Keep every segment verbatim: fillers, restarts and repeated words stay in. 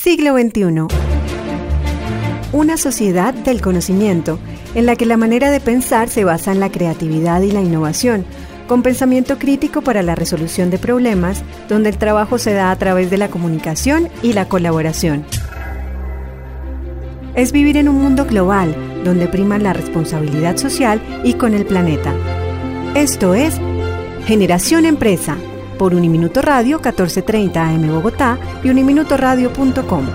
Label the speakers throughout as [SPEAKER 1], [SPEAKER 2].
[SPEAKER 1] Siglo veintiuno. Una sociedad del conocimiento, en la que la manera de pensar se basa en la creatividad y la innovación, con pensamiento crítico para la resolución de problemas, donde el trabajo se da a través de la comunicación y la colaboración. Es vivir en un mundo global, donde prima la responsabilidad social y con el planeta. Esto es Generación Empresa, por Uniminuto Radio catorce treinta A M Bogotá y uniminuto radio punto com.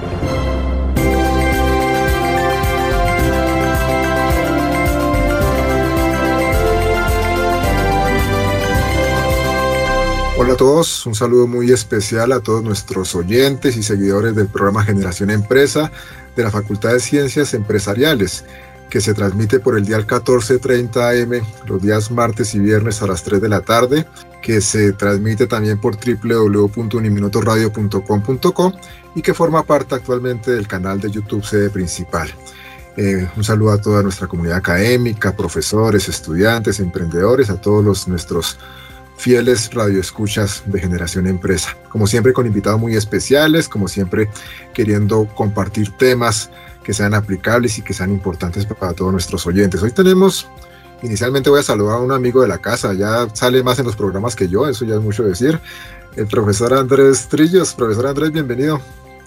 [SPEAKER 2] Hola a todos, un saludo muy especial a todos nuestros oyentes y seguidores del programa Generación Empresa de la Facultad de Ciencias Empresariales, que se transmite por el dial catorce treinta A M los días martes y viernes a las tres de la tarde, que se transmite también por doble u doble u doble u punto uniminuto radio punto com punto co y que forma parte actualmente del canal de YouTube Sede Principal. Eh, un saludo a toda nuestra comunidad académica, profesores, estudiantes, emprendedores, a todos los, nuestros fieles radioescuchas de Generación Empresa. Como siempre, con invitados muy especiales, como siempre queriendo compartir temas que sean aplicables y que sean importantes para todos nuestros oyentes. Hoy tenemos, inicialmente voy a saludar a un amigo de la casa, ya sale más en los programas que yo, eso ya es mucho decir, el profesor Andrés Trillos. Profesor Andrés, bienvenido.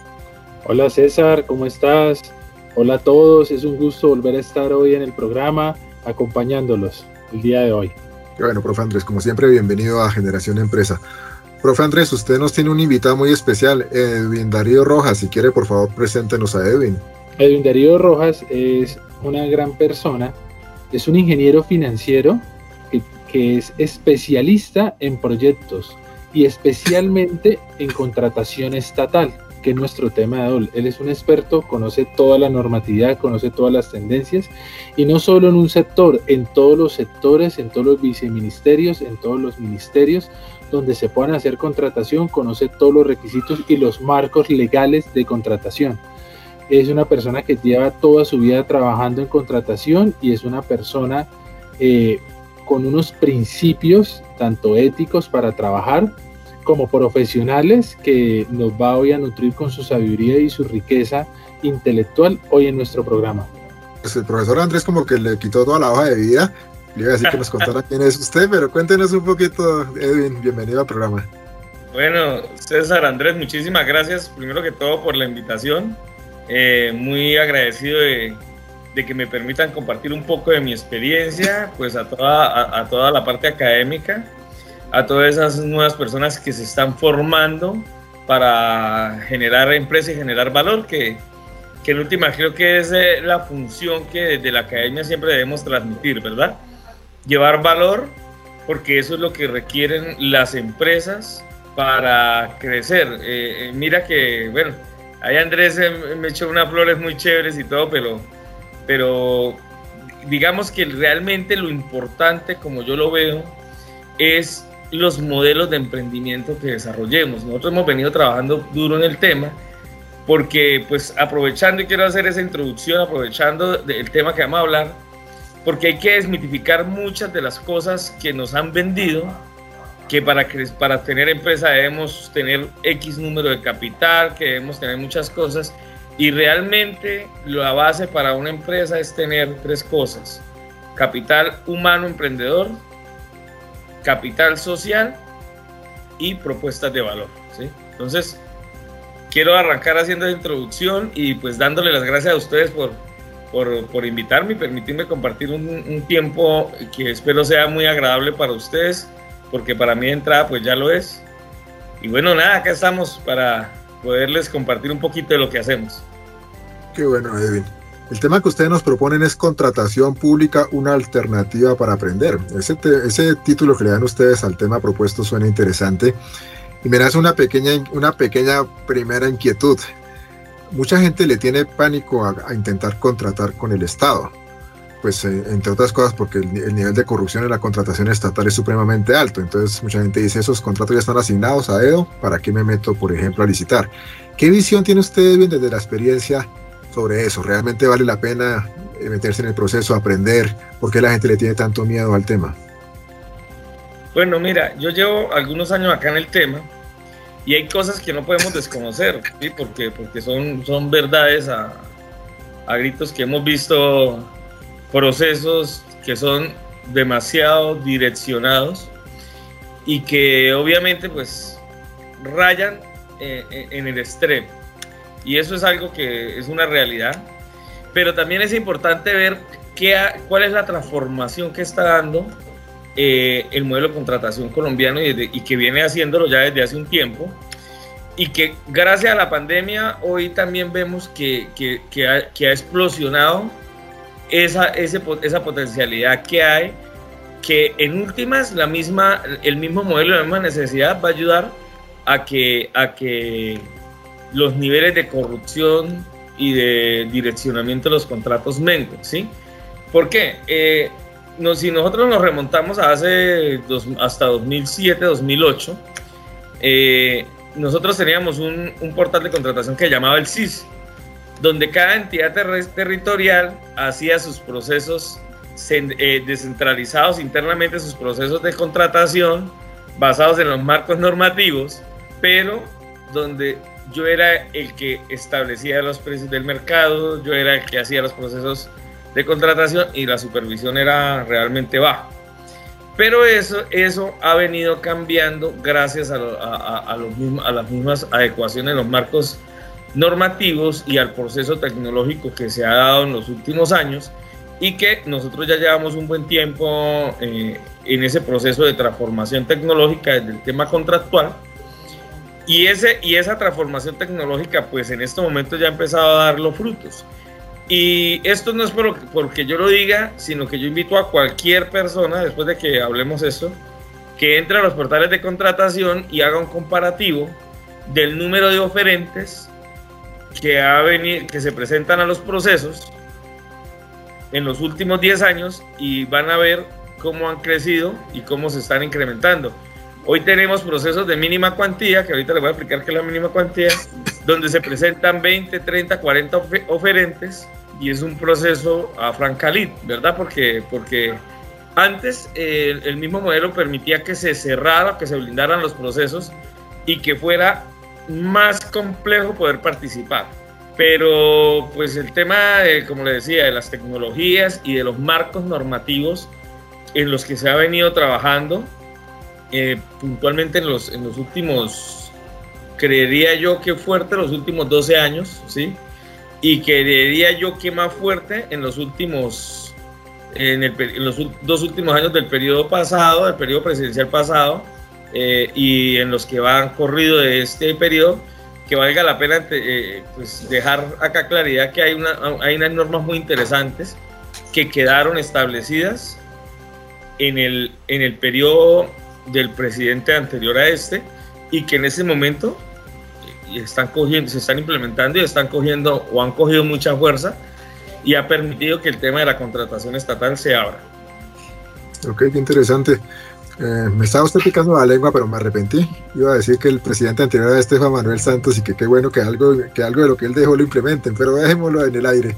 [SPEAKER 3] Hola César, ¿cómo estás? Hola a todos, es un gusto volver a estar hoy en el programa acompañándolos el día de hoy.
[SPEAKER 2] Qué bueno, profe Andrés, como siempre, bienvenido a Generación Empresa. Profe Andrés, usted nos tiene un invitado muy especial, Edwin Darío Rojas. Si quiere, por favor, preséntenos a Edwin.
[SPEAKER 3] Edwin Darío Rojas es una gran persona, es un ingeniero financiero que, que es especialista en proyectos y especialmente en contratación estatal, que es nuestro tema de hoy. Él es un experto, conoce toda la normatividad, conoce todas las tendencias, y no solo en un sector, en todos los sectores, en todos los viceministerios, en todos los ministerios donde se puedan hacer contratación, conoce todos los requisitos y los marcos legales de contratación. Es una persona que lleva toda su vida trabajando en contratación y es una persona eh, con unos principios tanto éticos para trabajar como profesionales, que nos va hoy a nutrir con su sabiduría y su riqueza intelectual hoy en nuestro programa.
[SPEAKER 2] Pues el profesor Andrés como que le quitó toda la hoja de vida, le iba a decir que nos contara quién es usted, pero cuéntenos un poquito, Edwin, bienvenido al programa.
[SPEAKER 4] Bueno, César, Andrés, muchísimas gracias, primero que todo por la invitación, eh, muy agradecido de, de que me permitan compartir un poco de mi experiencia, pues a toda, a, a toda la parte académica, a todas esas nuevas personas que se están formando para generar empresa y generar valor, que, que en última creo que es eh, la función que desde la academia siempre debemos transmitir, ¿verdad? Llevar valor, porque eso es lo que requieren las empresas para crecer. Eh, eh, mira que, bueno, ahí Andrés eh, me echó unas flores muy chéveres y todo, pero, pero digamos que realmente lo importante, como yo lo veo, es los modelos de emprendimiento que desarrollemos. Nosotros hemos venido trabajando duro en el tema porque, pues, aprovechando, y quiero hacer esa introducción, aprovechando del tema que vamos a hablar, porque hay que desmitificar muchas de las cosas que nos han vendido, que para, para tener empresa debemos tener X número de capital, que debemos tener muchas cosas, y realmente la base para una empresa es tener tres cosas: capital humano emprendedor, capital social y propuestas de valor, ¿sí? Entonces, quiero arrancar haciendo la introducción y pues dándole las gracias a ustedes por, por, por invitarme y permitirme compartir un, un tiempo que espero sea muy agradable para ustedes, porque para mí de entrada pues ya lo es. Y bueno, nada, acá estamos para poderles compartir un poquito de lo que hacemos.
[SPEAKER 2] Qué bueno, Edwin. El tema que ustedes nos proponen es contratación pública, una alternativa para aprender. Ese, te, ese título que le dan ustedes al tema propuesto suena interesante y me nace una pequeña, una pequeña primera inquietud. Mucha gente le tiene pánico a, a intentar contratar con el Estado, pues eh, entre otras cosas porque el, el nivel de corrupción en la contratación estatal es supremamente alto. Entonces mucha gente dice, esos contratos ya están asignados a dedo, ¿para qué me meto, por ejemplo, a licitar? ¿Qué visión tiene usted, Edwin, desde la experiencia sobre eso? ¿Realmente vale la pena meterse en el proceso, aprender? ¿Por qué la gente le tiene tanto miedo al tema?
[SPEAKER 4] Bueno, mira, yo llevo algunos años acá en el tema y hay cosas que no podemos desconocer, ¿sí? porque, porque son, son verdades a, a gritos, que hemos visto procesos que son demasiado direccionados y que obviamente pues rayan eh, en el extremo, y eso es algo que es una realidad, pero también es importante ver qué ha, cuál es la transformación que está dando eh, el modelo de contratación colombiano y, de, y que viene haciéndolo ya desde hace un tiempo, y que gracias a la pandemia hoy también vemos que, que, que, ha, que ha explosionado esa, ese, esa potencialidad que hay, que en últimas la misma, el mismo modelo, la misma necesidad va a ayudar a que, a que los niveles de corrupción y de direccionamiento de los contratos menguen, ¿sí? ¿Por qué? Eh, no, si nosotros nos remontamos a hace dos, hasta dos mil siete, dos mil ocho, eh, nosotros teníamos un, un portal de contratación que llamaba el C I S, donde cada entidad ter territorial hacía sus procesos eh, descentralizados internamente, sus procesos de contratación basados en los marcos normativos, pero donde yo era el que establecía los precios del mercado, yo era el que hacía los procesos de contratación y la supervisión era realmente baja. Pero eso, eso ha venido cambiando gracias a, lo, a, a, los mismos, a las mismas adecuaciones de los marcos normativos y al proceso tecnológico que se ha dado en los últimos años, y que nosotros ya llevamos un buen tiempo eh, en ese proceso de transformación tecnológica desde el tema contractual. Y, ese, y esa transformación tecnológica pues en este momento ya ha empezado a dar los frutos. Y esto no es por, porque yo lo diga, sino que yo invito a cualquier persona, después de que hablemos esto, que entre a los portales de contratación y haga un comparativo del número de oferentes que, ha venido, que se presentan a los procesos en los últimos diez años, y van a ver cómo han crecido y cómo se están incrementando. Hoy tenemos procesos de mínima cuantía, que ahorita les voy a explicar qué es la mínima cuantía, donde se presentan veinte, treinta, cuarenta oferentes, y es un proceso a franca lid, ¿verdad? Porque, porque antes eh, el, el mismo modelo permitía que se cerrara, que se blindaran los procesos y que fuera más complejo poder participar. Pero pues el tema, de, como le decía, de las tecnologías y de los marcos normativos en los que se ha venido trabajando, Eh, puntualmente en los, en los últimos, creería yo que fuerte, los últimos doce años, ¿sí? Y creería yo que más fuerte en los últimos, en, el, en los dos últimos años del periodo pasado, del periodo presidencial pasado, eh, y en los que van corrido de este periodo, que valga la pena eh, pues dejar acá claridad que hay, una, hay unas normas muy interesantes que quedaron establecidas en el, en el periodo del presidente anterior a este, y que en ese momento están cogiendo, se están implementando y están cogiendo o han cogido mucha fuerza, y ha permitido que el tema de la contratación estatal se abra.
[SPEAKER 2] Ok, qué interesante. Eh, me estaba usted picando la lengua, pero me arrepentí. Iba a decir que el presidente anterior a este fue Manuel Santos, y que qué bueno que algo, que algo de lo que él dejó lo implementen, pero dejémoslo en el aire.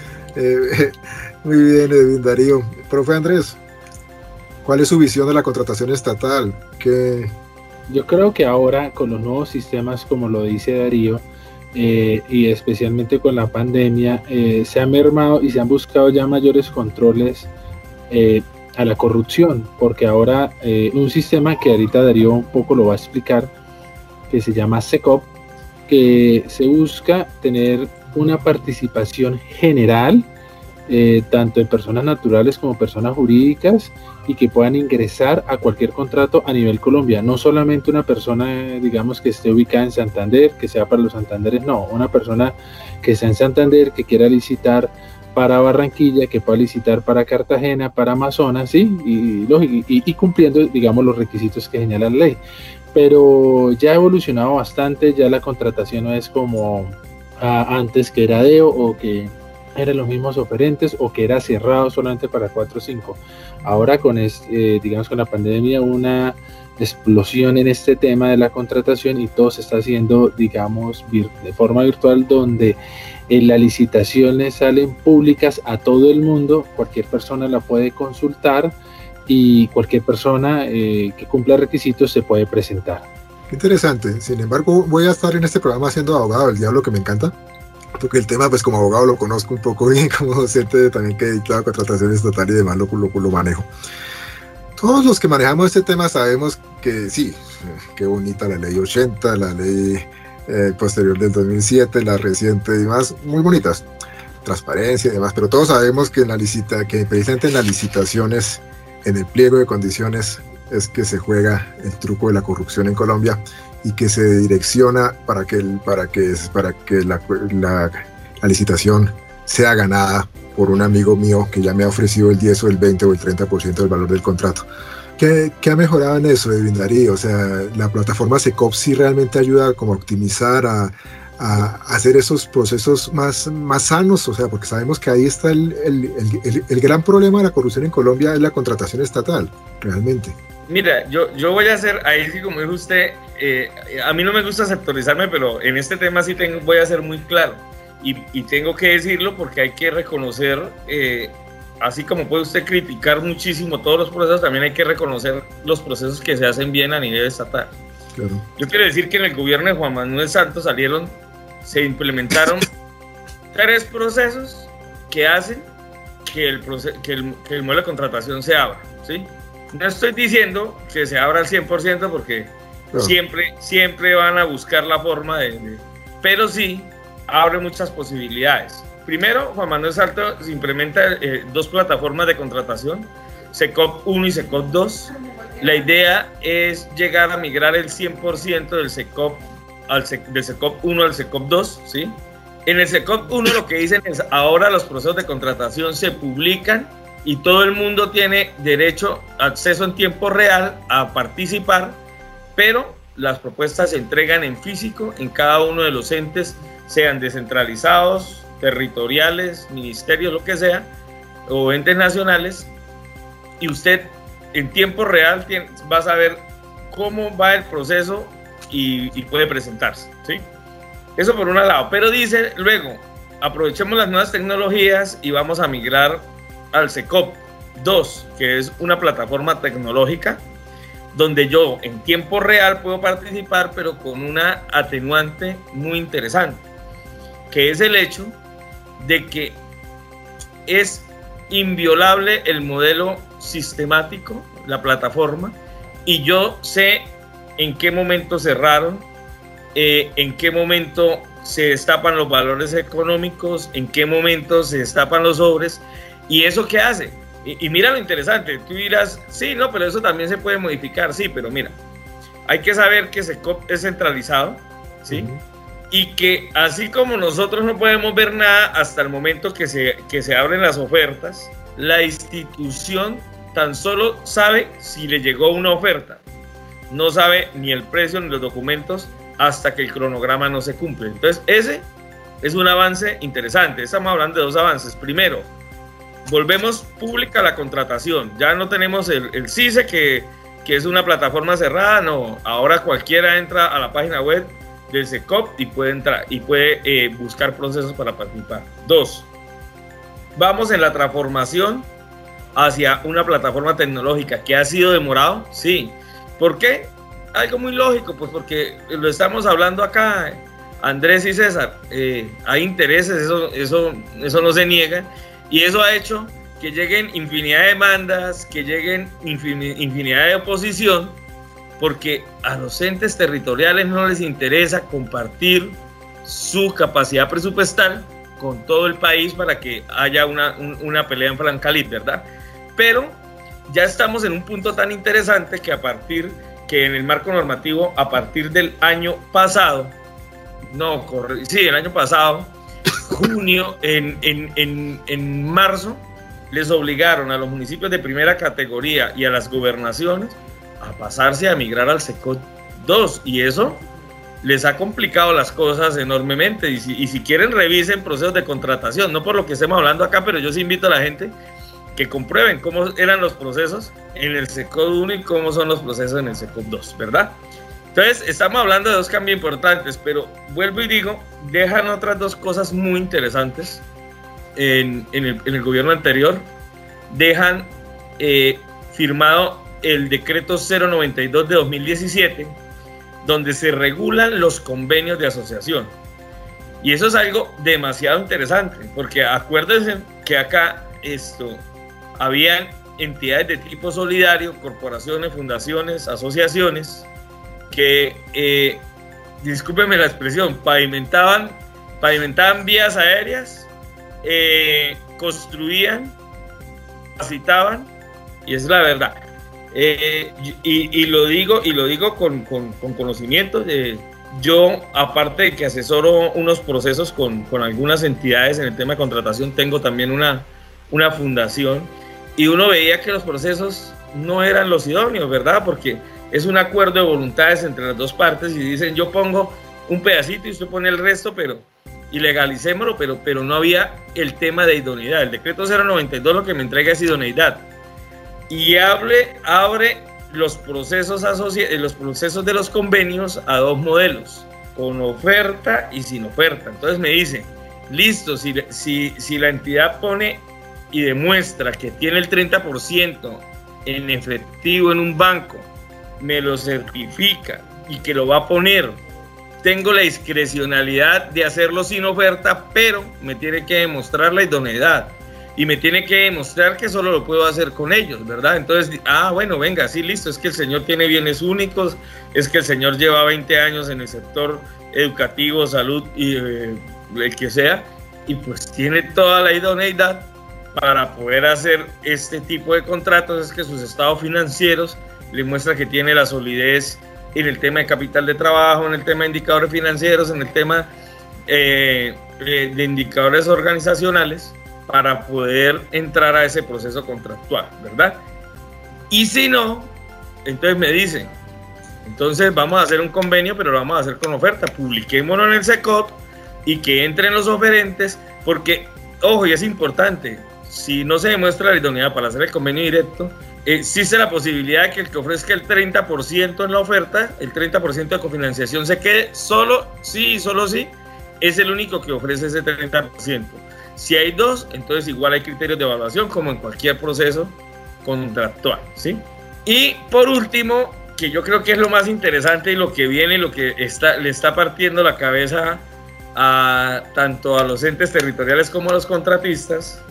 [SPEAKER 2] Eh, muy bien, Edwin Darío. Profe Andrés, ¿cuál es su visión de la contratación estatal? ¿Qué...
[SPEAKER 3] Yo creo que ahora con los nuevos sistemas, como lo dice Darío, eh, y especialmente con la pandemia, eh, se ha mermado y se han buscado ya mayores controles eh, a la corrupción, porque ahora eh, un sistema que ahorita Darío un poco lo va a explicar, que se llama SECOP, que se busca tener una participación general, eh, tanto en personas naturales como personas jurídicas, y que puedan ingresar a cualquier contrato a nivel Colombia. No solamente una persona, digamos, que esté ubicada en Santander, que sea para los santanderes, no, una persona que está en Santander, que quiera licitar para Barranquilla, que pueda licitar para Cartagena, para Amazonas, ¿sí? Y, y, y cumpliendo, digamos, los requisitos que señala la ley. Pero ya ha evolucionado bastante, ya la contratación no es como ah, antes, que era D E O o que eran los mismos oferentes, o que era cerrado solamente para cuatro o cinco. Ahora con este, eh, digamos con la pandemia, una explosión en este tema de la contratación, y todo se está haciendo, digamos, vir- de forma virtual, donde eh, las licitaciones salen públicas a todo el mundo, cualquier persona la puede consultar, y cualquier persona eh, que cumpla requisitos se puede presentar.
[SPEAKER 2] Interesante. Sin embargo, voy a estar en este programa haciendo abogado del diablo, que me encanta, porque el tema, pues como abogado lo conozco un poco bien, como docente también que he dictado contrataciones estatales y demás lo, lo, lo manejo. Todos los que manejamos este tema sabemos que sí, qué bonita la ley ochenta, la ley eh, posterior del dos mil siete, la reciente y demás, muy bonitas, transparencia y demás, pero todos sabemos que, en la licita, que precisamente en las licitaciones, en el pliego de condiciones, es que se juega el truco de la corrupción en Colombia y que se direcciona para que, el, para que, para que la, la, la licitación sea ganada por un amigo mío que ya me ha ofrecido el diez o el veinte o el treinta por ciento del valor del contrato. ¿Qué, qué ha mejorado en eso, Edwin Darío? O sea, la plataforma SECOP sí realmente ayuda como a optimizar, a, a hacer esos procesos más, más sanos, o sea, porque sabemos que ahí está el, el, el, el, el gran problema de la corrupción en Colombia, es la contratación estatal, realmente.
[SPEAKER 4] Mira, yo, yo voy a hacer, ahí sí como dijo usted, eh, a mí no me gusta sectorizarme, pero en este tema sí tengo, voy a ser muy claro. Y, y tengo que decirlo porque hay que reconocer, eh, así como puede usted criticar muchísimo todos los procesos, también hay que reconocer los procesos que se hacen bien a nivel estatal. Claro. Yo quiero decir que en el gobierno de Juan Manuel Santos salieron, se implementaron tres procesos que hacen que el, proce- que el, que el modelo de contratación se abra, ¿sí? No estoy diciendo que se abra al cien por ciento porque claro, siempre, siempre van a buscar la forma de, de... Pero sí abre muchas posibilidades. Primero, Juan Manuel Santos implementa eh, dos plataformas de contratación, SECOP uno y SECOP dos. La idea es llegar a migrar el cien por ciento del SECOP, al SEC, del SECOP uno al SECOP dos, ¿sí? En el SECOP uno lo que dicen es ahora los procesos de contratación se publican y todo el mundo tiene derecho, acceso en tiempo real a participar, pero las propuestas se entregan en físico en cada uno de los entes, sean descentralizados, territoriales, ministerios, lo que sea, o entes nacionales, y usted en tiempo real tiene, va a saber cómo va el proceso y, y puede presentarse, ¿sí? Eso por un lado, pero dice luego, aprovechemos las nuevas tecnologías y vamos a migrar al SECOP dos, que es una plataforma tecnológica donde yo en tiempo real puedo participar, pero con una atenuante muy interesante, que es el hecho de que es inviolable el modelo sistemático, la plataforma, y yo sé en qué momento cerraron, eh, en qué momento se destapan los valores económicos, en qué momento se destapan los sobres, y eso qué hace. Y, y mira lo interesante, tú dirás, sí, no, pero eso también se puede modificar, sí, pero mira, hay que saber que SECOP es centralizado, ¿sí? Uh-huh. Y que así como nosotros no podemos ver nada hasta el momento que se, que se abren las ofertas, la institución tan solo sabe si le llegó una oferta, no sabe ni el precio ni los documentos hasta que el cronograma no se cumple. Entonces ese es un avance interesante. Estamos hablando de dos avances. Primero, volvemos pública la contratación, ya no tenemos el, el CICE que, que es una plataforma cerrada, no, ahora cualquiera entra a la página web del SECOP y puede entrar y puede eh, buscar procesos para participar. Dos, vamos en la transformación hacia una plataforma tecnológica que ha sido demorado, sí. ¿Por qué? Algo muy lógico, pues porque lo estamos hablando acá, Andrés y César, eh, hay intereses, eso, eso, eso no se niega, y eso ha hecho que lleguen infinidad de demandas, que lleguen infinidad de oposición, porque a los entes territoriales no les interesa compartir su capacidad presupuestal con todo el país para que haya una, un, una pelea en franca lid, ¿verdad? Pero ya estamos en un punto tan interesante que a partir, que en el marco normativo, a partir del año pasado, no, corre, sí, el año pasado, junio, en, en, en, en marzo, les obligaron a los municipios de primera categoría y a las gobernaciones a pasarse a migrar al SECOP dos, y eso les ha complicado las cosas enormemente, y si, y si quieren revisen procesos de contratación, no por lo que estemos hablando acá, pero yo sí invito a la gente que comprueben cómo eran los procesos en el SECOP uno y cómo son los procesos en el SECOP dos, ¿verdad? Entonces estamos hablando de dos cambios importantes, pero vuelvo y digo, dejan otras dos cosas muy interesantes en, en, el, en el gobierno anterior. Dejan eh, firmado el decreto cero noventa y dos de dos mil diecisiete, donde se regulan los convenios de asociación. Y eso es algo demasiado interesante, porque acuérdense que acá esto, habían entidades de tipo solidario, corporaciones, fundaciones, asociaciones, que, eh, discúlpenme la expresión, pavimentaban, pavimentaban vías aéreas, eh, construían, capacitaban, y es la verdad. Eh, y, y lo digo, y lo digo con, con, con conocimiento de... Yo, aparte de que asesoro unos procesos con, con algunas entidades en el tema de contratación, tengo también una, una fundación, y uno veía que los procesos no eran los idóneos, ¿verdad? Porque es un acuerdo de voluntades entre las dos partes y dicen, yo pongo un pedacito y usted pone el resto, pero y legalicémoslo, pero, pero no había el tema de idoneidad. El decreto cero noventa y dos lo que me entrega es idoneidad. Y abre, abre los procesos, los procesos de los convenios a dos modelos, con oferta y sin oferta. Entonces me dice, listo, si, si, si la entidad pone y demuestra que tiene el treinta por ciento en efectivo en un banco, me lo certifica y que lo va a poner, tengo la discrecionalidad de hacerlo sin oferta, pero me tiene que demostrar la idoneidad. Y me tiene que demostrar que solo lo puedo hacer con ellos, ¿verdad? Entonces, ah, bueno, venga, sí, listo, es que el señor tiene bienes únicos, es que el señor lleva veinte años en el sector educativo, salud y eh, el que sea, y pues tiene toda la idoneidad para poder hacer este tipo de contratos. Es que sus estados financieros le muestran que tiene la solidez en el tema de capital de trabajo, en el tema de indicadores financieros, en el tema eh, de indicadores organizacionales, para poder entrar a ese proceso contractual, ¿verdad? Y si no, entonces me dicen, entonces vamos a hacer un convenio, pero lo vamos a hacer con oferta, publiquémoslo en el SECOP y que entren los oferentes, porque, ojo, y es importante, si no se demuestra la idoneidad para hacer el convenio directo, existe la posibilidad de que el que ofrezca el treinta por ciento en la oferta, el treinta por ciento de cofinanciación se quede solo, sí y solo sí, es el único que ofrece ese treinta por ciento. Si hay dos, entonces igual hay criterios de evaluación como en cualquier proceso contractual, ¿sí? Y por último, que yo creo que es lo más interesante y lo que viene, lo que está, le está partiendo la cabeza a tanto a los entes territoriales como a los contratistas,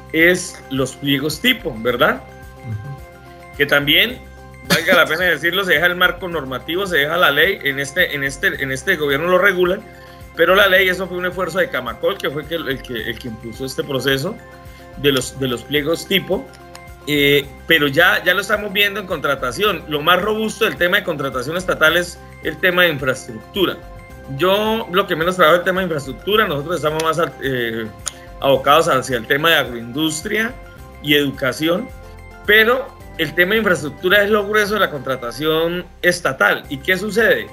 [SPEAKER 4] es los pliegos tipo, ¿verdad? Uh-huh. Que también, valga la pena decirlo, se deja el marco normativo, se deja la ley, en este, en este, en este gobierno lo regulan. Pero la ley, eso fue un esfuerzo de Camacol, que fue el, el, que, el que impulsó este proceso de los, de los pliegos tipo, eh, pero ya, ya lo estamos viendo en contratación. Lo más robusto del tema de contratación estatal es el tema de infraestructura. Yo lo que menos trabajo es el tema de infraestructura, nosotros estamos más eh, abocados hacia el tema de agroindustria y educación, pero el tema de infraestructura es lo grueso de la contratación estatal. ¿Y qué sucede?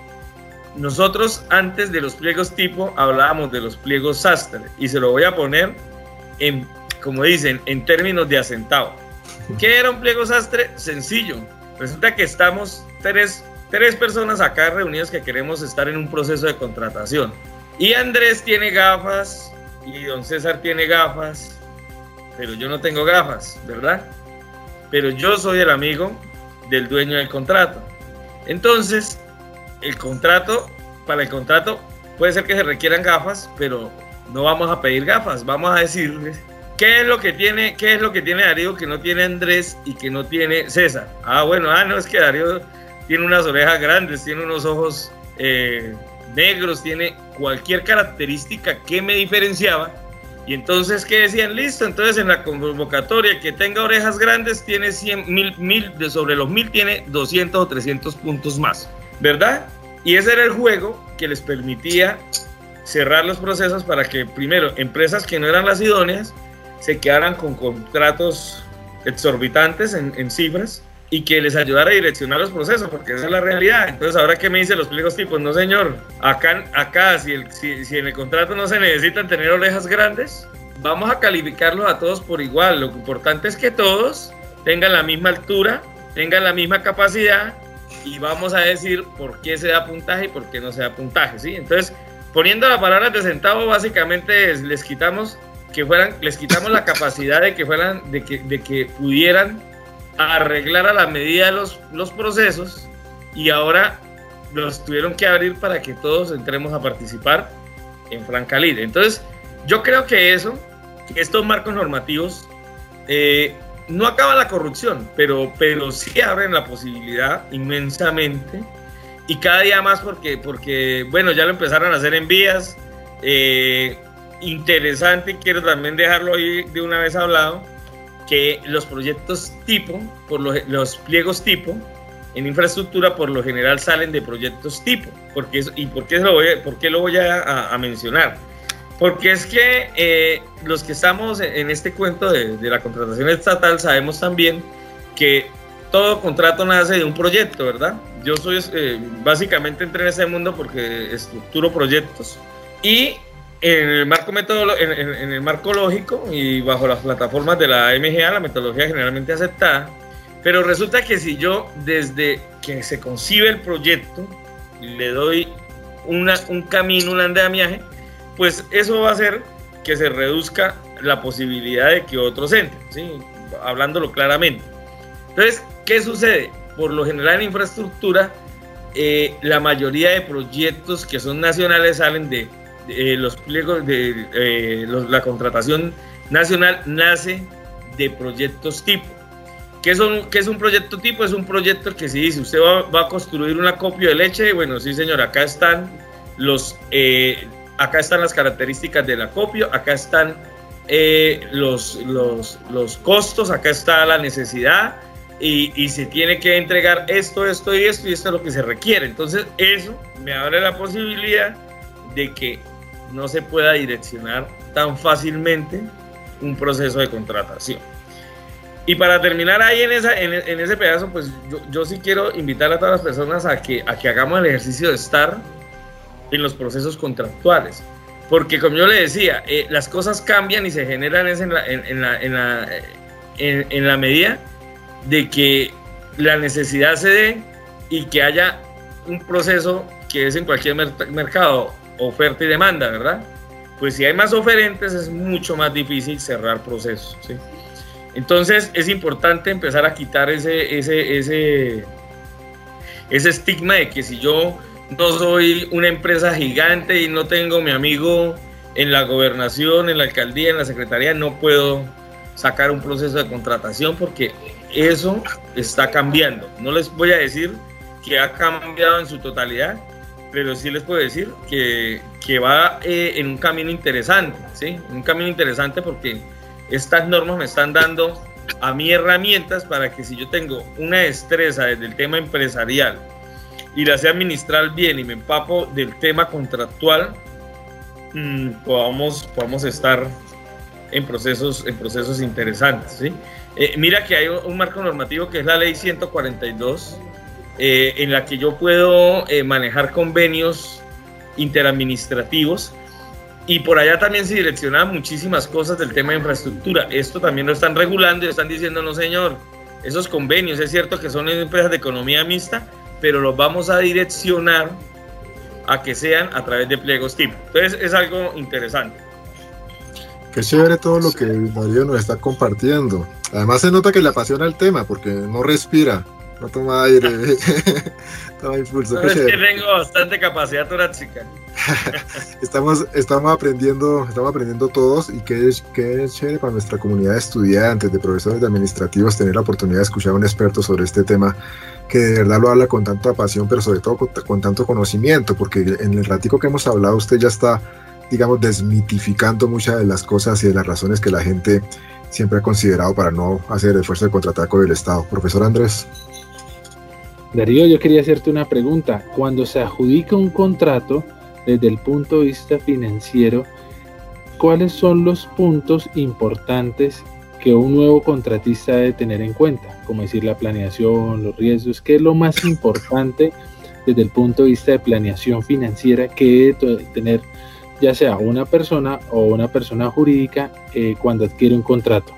[SPEAKER 4] Nosotros antes de los pliegos tipo hablábamos de los pliegos sastre, y se lo voy a poner en, como dicen, en términos de asentado. ¿Qué era un pliego sastre? Sencillo. Resulta que estamos tres, tres personas acá reunidas que queremos estar en un proceso de contratación. Y Andrés tiene gafas y don César tiene gafas, pero yo no tengo gafas, ¿verdad? Pero yo soy el amigo del dueño del contrato. Entonces, el contrato, para el contrato puede ser que se requieran gafas, pero no vamos a pedir gafas, vamos a decirles qué es lo que tiene, qué es lo que tiene Darío que no tiene Andrés y que no tiene César. Ah, bueno, ah, no, es que Darío tiene unas orejas grandes, tiene unos ojos eh, negros, tiene cualquier característica que me diferenciaba. Y entonces, ¿qué decían? Listo, entonces en la convocatoria que tenga orejas grandes tiene cien, mil, mil, de sobre los mil tiene doscientos o trescientos puntos más, ¿verdad? Y ese era el juego que les permitía cerrar los procesos para que, primero, empresas que no eran las idóneas se quedaran con contratos exorbitantes en, en cifras y que les ayudara a direccionar los procesos, porque esa es la realidad. Entonces, ¿ahora qué me dicen los pliegos tipos? No, señor, acá, acá si, el, si, si en el contrato no se necesitan tener orejas grandes, vamos a calificarlos a todos por igual. Lo importante es que todos tengan la misma altura, tengan la misma capacidad, y vamos a decir por qué se da puntaje y por qué no se da puntaje, ¿sí? Entonces, poniendo las palabras de centavo, básicamente les quitamos que fueran, les quitamos la capacidad de que fueran, de que, de que pudieran arreglar a la medida los, los procesos, y ahora los tuvieron que abrir para que todos entremos a participar en Francalit. Entonces, yo creo que eso, que estos marcos normativos, eh, no acaban la corrupción, pero, pero sí abren la posibilidad inmensamente, y cada día más porque, porque bueno, ya lo empezaron a hacer en vías. Eh, interesante, quiero también dejarlo ahí de una vez hablado, que los proyectos tipo, por los, los pliegos tipo, en infraestructura por lo general salen de proyectos tipo. Porque eso, ¿Y por qué lo voy a, por qué lo voy a, a mencionar? Porque es que eh, los que estamos en este cuento de, de la contratación estatal sabemos también que todo contrato nace de un proyecto, ¿verdad? Yo soy, eh, básicamente entré en ese mundo porque estructuro proyectos, y en el marco metodolo- en, en, en el marco lógico y bajo las plataformas de la M G A, la metodología generalmente aceptada. Pero resulta que si yo, desde que se concibe el proyecto, le doy una, un camino, un andamiaje, pues eso va a hacer que se reduzca la posibilidad de que otros entren, ¿sí? Hablándolo claramente. Entonces, ¿qué sucede? Por lo general en infraestructura, eh, la mayoría de proyectos que son nacionales salen de, de eh, los pliegos, de eh, los, la contratación nacional nace de proyectos tipo. ¿Qué, son, ¿Qué es un proyecto tipo? Es un proyecto que si dice, usted va, va a construir un acopio de leche, bueno, sí señor, acá están los, eh, acá están las características del acopio, acá están eh, los, los, los costos, acá está la necesidad, y, y se tiene que entregar esto, esto y esto, y esto es lo que se requiere. Entonces eso me abre la posibilidad de que no se pueda direccionar tan fácilmente un proceso de contratación. Y para terminar ahí en, esa, en, en ese pedazo, pues yo, yo sí quiero invitar a todas las personas a que, a que hagamos el ejercicio de estar en los procesos contractuales. Porque como yo le decía, eh, las cosas cambian y se generan en la, en, en, la, en, la, en, en la medida de que la necesidad se dé y que haya un proceso que es en cualquier mer- mercado, oferta y demanda, ¿verdad? Pues si hay más oferentes es mucho más difícil cerrar procesos, ¿sí? Entonces es importante empezar a quitar ese, ese, ese, ese estigma de que si yo no soy una empresa gigante y no tengo mi amigo en la gobernación, en la alcaldía, en la secretaría, no puedo sacar un proceso de contratación, porque eso está cambiando. No les voy a decir que ha cambiado en su totalidad, pero sí les puedo decir que, que va eh, en un camino interesante, ¿sí? Un camino interesante porque estas normas me están dando a mí herramientas para que si yo tengo una destreza desde el tema empresarial y la sé administrar bien y me empapo del tema contractual, mmm, podamos, podamos estar en procesos, en procesos interesantes, ¿sí? Eh, mira que hay un marco normativo que es la ley ciento cuarenta y dos, eh, en la que yo puedo eh, manejar convenios interadministrativos, y por allá también se direccionan muchísimas cosas del tema de infraestructura. Esto también lo están regulando y están diciendo, no señor, esos convenios es cierto que son empresas de economía mixta, pero los vamos a direccionar a que sean a través de pliegos tipo. Entonces es algo interesante.
[SPEAKER 2] Qué chévere todo lo que Darío nos está compartiendo. Además se nota que le apasiona el tema porque no respira, no toma aire, toma impulso.
[SPEAKER 4] No, es que tengo bastante capacidad torácica.
[SPEAKER 2] estamos, estamos aprendiendo, estamos aprendiendo todos, y qué es, qué es chévere para nuestra comunidad de estudiantes, de profesores, de administrativos, tener la oportunidad de escuchar a un experto sobre este tema que de verdad lo habla con tanta pasión, pero sobre todo con, con tanto conocimiento, porque en el ratico que hemos hablado usted ya está, digamos, desmitificando muchas de las cosas y de las razones que la gente siempre ha considerado para no hacer el esfuerzo de contratar con el Estado. Profesor Andrés.
[SPEAKER 3] Darío, yo quería hacerte una pregunta. Cuando se adjudica un contrato desde el punto de vista financiero, ¿cuáles son los puntos importantes que un nuevo contratista debe tener en cuenta? Como decir, la planeación, los riesgos. ¿Qué es lo más importante desde el punto de vista de planeación financiera que debe tener ya sea una persona o una persona jurídica eh, cuando adquiere un contrato?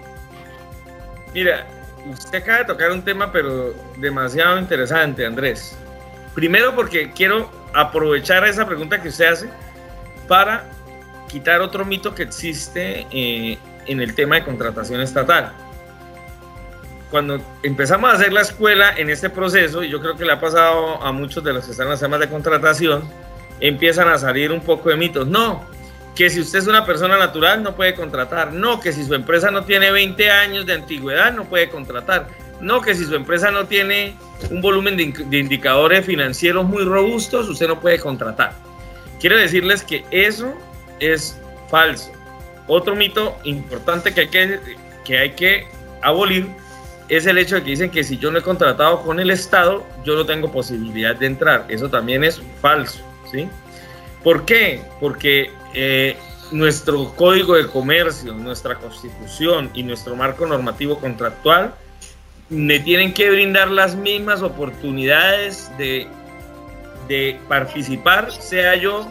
[SPEAKER 4] Mira, usted acaba de tocar un tema pero demasiado interesante, Andrés. Primero porque quiero aprovechar esa pregunta que usted hace para quitar otro mito que existe eh, en el tema de contratación estatal. cuando empezamos a hacer la escuela en este proceso, y yo creo que le ha pasado a muchos de los que están en las temas de contratación, empiezan a salir un poco de mitos. No, que si usted es una persona natural no puede contratar. No, que si su empresa no tiene veinte años de antigüedad no puede contratar. No, que si su empresa no tiene un volumen de, de indicadores financieros muy robustos, usted no puede contratar. Quiero decirles que eso es falso. Otro mito importante que hay que, que hay que abolir es el hecho de que dicen que si yo no he contratado con el Estado, yo no tengo posibilidad de entrar. Eso también es falso, ¿sí? ¿Por qué? Porque eh, nuestro Código de Comercio, nuestra Constitución y nuestro marco normativo contractual me tienen que brindar las mismas oportunidades de, de participar, sea yo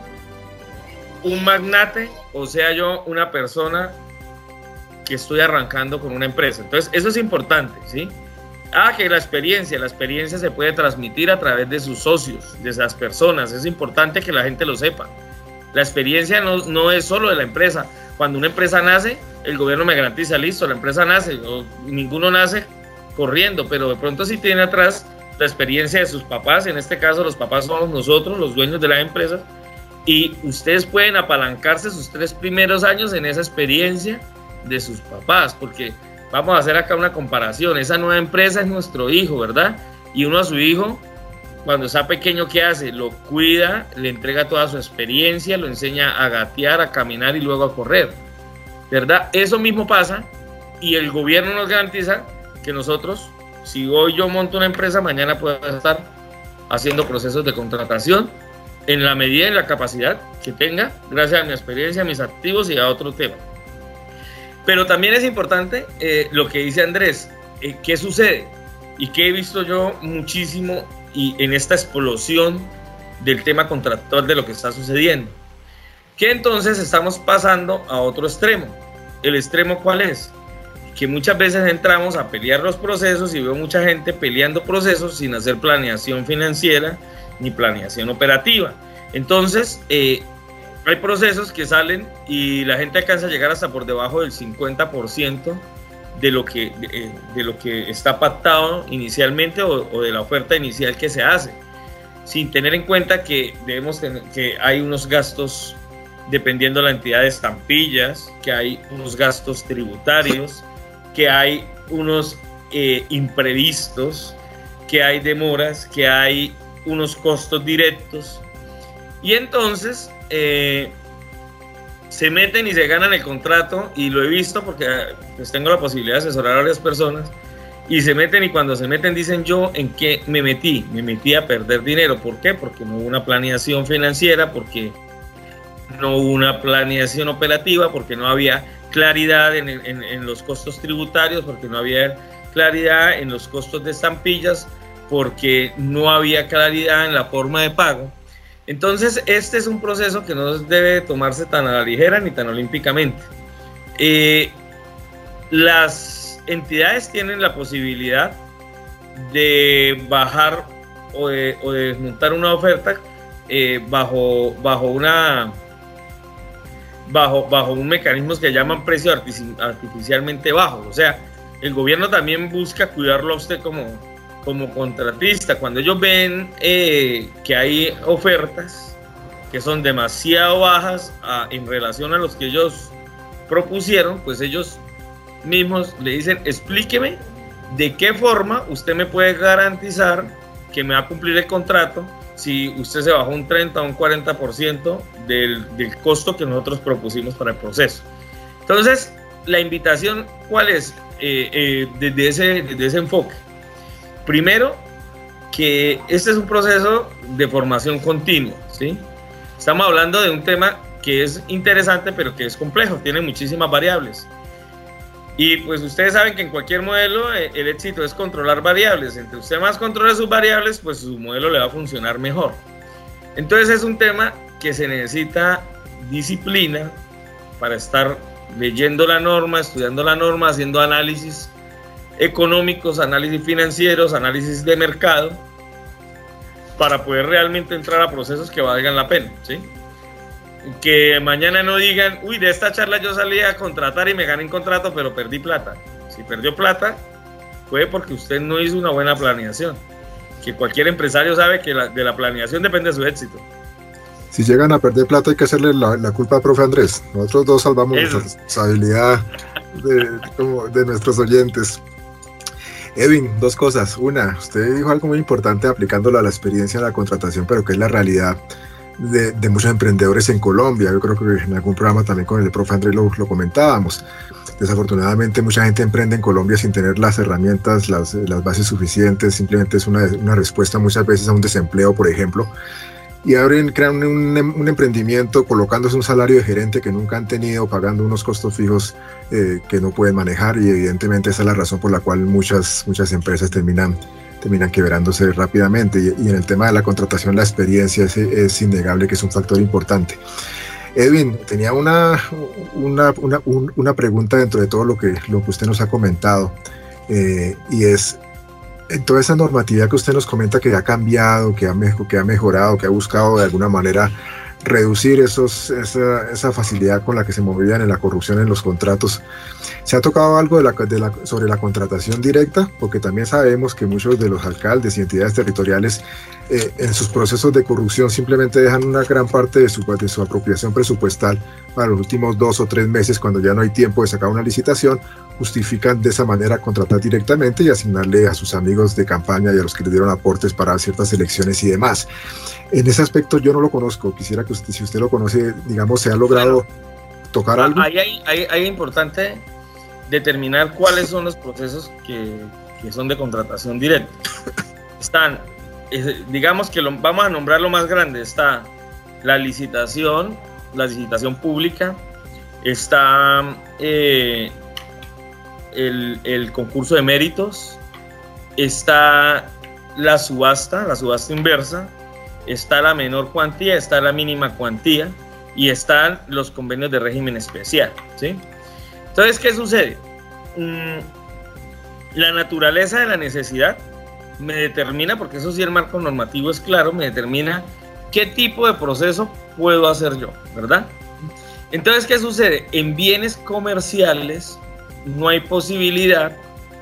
[SPEAKER 4] un magnate o sea yo una persona que estoy arrancando con una empresa. Entonces, eso es importante, ¿sí? Ah, que la experiencia, la experiencia se puede transmitir a través de sus socios, de esas personas. Es importante que la gente lo sepa. La experiencia no, no es solo de la empresa. Cuando una empresa nace, el gobierno me garantiza, listo, la empresa nace, o ninguno nace corriendo, pero de pronto sí tiene atrás la experiencia de sus papás. En este caso, los papás somos nosotros, los dueños de la empresa, y ustedes pueden apalancarse sus tres primeros años en esa experiencia de sus papás, porque vamos a hacer acá una comparación. Esa nueva empresa es nuestro hijo, ¿verdad? Y uno a su hijo, cuando está pequeño, ¿qué hace? Lo cuida, le entrega toda su experiencia, lo enseña a gatear, a caminar y luego a correr, ¿verdad? Eso mismo pasa, y el gobierno nos garantiza que nosotros, si hoy yo monto una empresa, mañana puedo estar haciendo procesos de contratación en la medida y la capacidad que tenga, gracias a mi experiencia, a mis activos y a otro tema. Pero también es importante eh, lo que dice Andrés, eh, qué sucede y qué he visto yo muchísimo y en esta explosión del tema contractual de lo que está sucediendo, que entonces estamos pasando a otro extremo. ¿El extremo cuál es? Que muchas veces entramos a pelear los procesos y veo mucha gente peleando procesos sin hacer planeación financiera ni planeación operativa. Entonces, eh, hay procesos que salen y la gente alcanza a llegar hasta por debajo del cincuenta por ciento de lo que, de, de lo que está pactado inicialmente o, o de la oferta inicial que se hace, sin tener en cuenta que, debemos tener, que hay unos gastos, dependiendo de la entidad, de estampillas, que hay unos gastos tributarios, que hay unos eh, imprevistos, que hay demoras, que hay unos costos directos, y entonces eh, se meten y se ganan el contrato, y lo he visto porque pues, tengo la posibilidad de asesorar a varias personas, y se meten, y cuando se meten dicen: yo en qué me metí, me metí a perder dinero. ¿Por qué? Porque no hubo una planeación financiera, porque no hubo una planeación operativa, porque no había claridad en, en, en los costos tributarios, porque no había claridad en los costos de estampillas, porque no había claridad en la forma de pago. Entonces, este es un proceso que no debe tomarse tan a la ligera ni tan olímpicamente. Eh, las entidades tienen la posibilidad de bajar o de, o de desmontar una oferta eh, bajo, bajo una... Bajo, bajo un mecanismo que llaman precio artificialmente bajo. O sea, el gobierno también busca cuidarlo a usted como, como contratista. Cuando ellos ven eh, que hay ofertas que son demasiado bajas a, en relación a los que ellos propusieron, pues ellos mismos le dicen: explíqueme de qué forma usted me puede garantizar que me va a cumplir el contrato si usted se bajó un treinta o un cuarenta por ciento del, del costo que nosotros propusimos para el proceso. Entonces, la invitación, ¿cuál es? Eh, eh, desde, ese, desde ese enfoque. Primero, que este es un proceso de formación continua, ¿sí? Estamos hablando de un tema que es interesante, pero que es complejo, tiene muchísimas variables. Y pues ustedes saben que en cualquier modelo eh, el éxito es controlar variables. Entre usted más controle sus variables, pues su modelo le va a funcionar mejor. Entonces es un tema que se necesita disciplina para estar leyendo la norma, estudiando la norma, haciendo análisis económicos, análisis financieros, análisis de mercado, para poder realmente entrar a procesos que valgan la pena, ¿sí? Que mañana no digan: uy, de esta charla yo salí a contratar y me gané un contrato, pero perdí plata. Si perdió plata, Fue porque usted no hizo una buena planeación. Que cualquier empresario sabe que la, de la planeación depende de su éxito.
[SPEAKER 2] Si llegan a perder plata hay que hacerle la, la culpa al profe Andrés. Nosotros dos salvamos Eso. la responsabilidad de, como de nuestros oyentes. Edwin, dos cosas. Una, usted dijo algo muy importante aplicándolo a la experiencia de la contratación, pero que es la realidad de, de muchos emprendedores en Colombia. Yo creo que en algún programa también con el profe Andrés lo, lo comentábamos. Desafortunadamente mucha gente emprende en Colombia sin tener las herramientas, las, las bases suficientes, simplemente es una, una respuesta muchas veces a un desempleo, por ejemplo, y abren, crean un, un emprendimiento colocándose un salario de gerente que nunca han tenido, pagando unos costos fijos eh, que no pueden manejar, y evidentemente esa es la razón por la cual muchas, muchas empresas terminan, terminan quebrándose rápidamente, y, y en el tema de la contratación la experiencia es, es innegable que es un factor importante. Edwin, tenía una, una, una, una pregunta dentro de todo lo que, lo que usted nos ha comentado, eh, y es, en toda esa normatividad que usted nos comenta que ha cambiado, que ha, que ha mejorado, que ha buscado de alguna manera reducir esos, esa, esa facilidad con la que se movían en la corrupción en los contratos, ¿se ha tocado algo de la, de la, sobre la contratación directa? Porque también sabemos que muchos de los alcaldes y entidades territoriales eh, en sus procesos de corrupción simplemente dejan una gran parte de su, de su apropiación presupuestal para los últimos dos o tres meses, cuando ya no hay tiempo de sacar una licitación, justifican de esa manera contratar directamente y asignarle a sus amigos de campaña y a los que le dieron aportes para ciertas elecciones y demás. En ese aspecto yo no lo conozco, quisiera que usted, si usted lo conoce, digamos, ¿se ha logrado claro. tocar algo?
[SPEAKER 4] Ahí hay, ahí, ahí es importante determinar cuáles son los procesos que, que son de contratación directa. Están, digamos que lo, vamos a nombrar lo más grande, está la licitación, la licitación pública, está eh, el, el concurso de méritos, está la subasta, la subasta inversa, está la menor cuantía, está la mínima cuantía y están los convenios de régimen especial, ¿sí? Entonces, ¿qué sucede? Mm, la naturaleza de la necesidad me determina, porque eso sí el marco normativo es claro, me determina qué tipo de proceso puedo hacer yo, ¿verdad? Entonces, ¿qué sucede? En bienes comerciales no hay posibilidad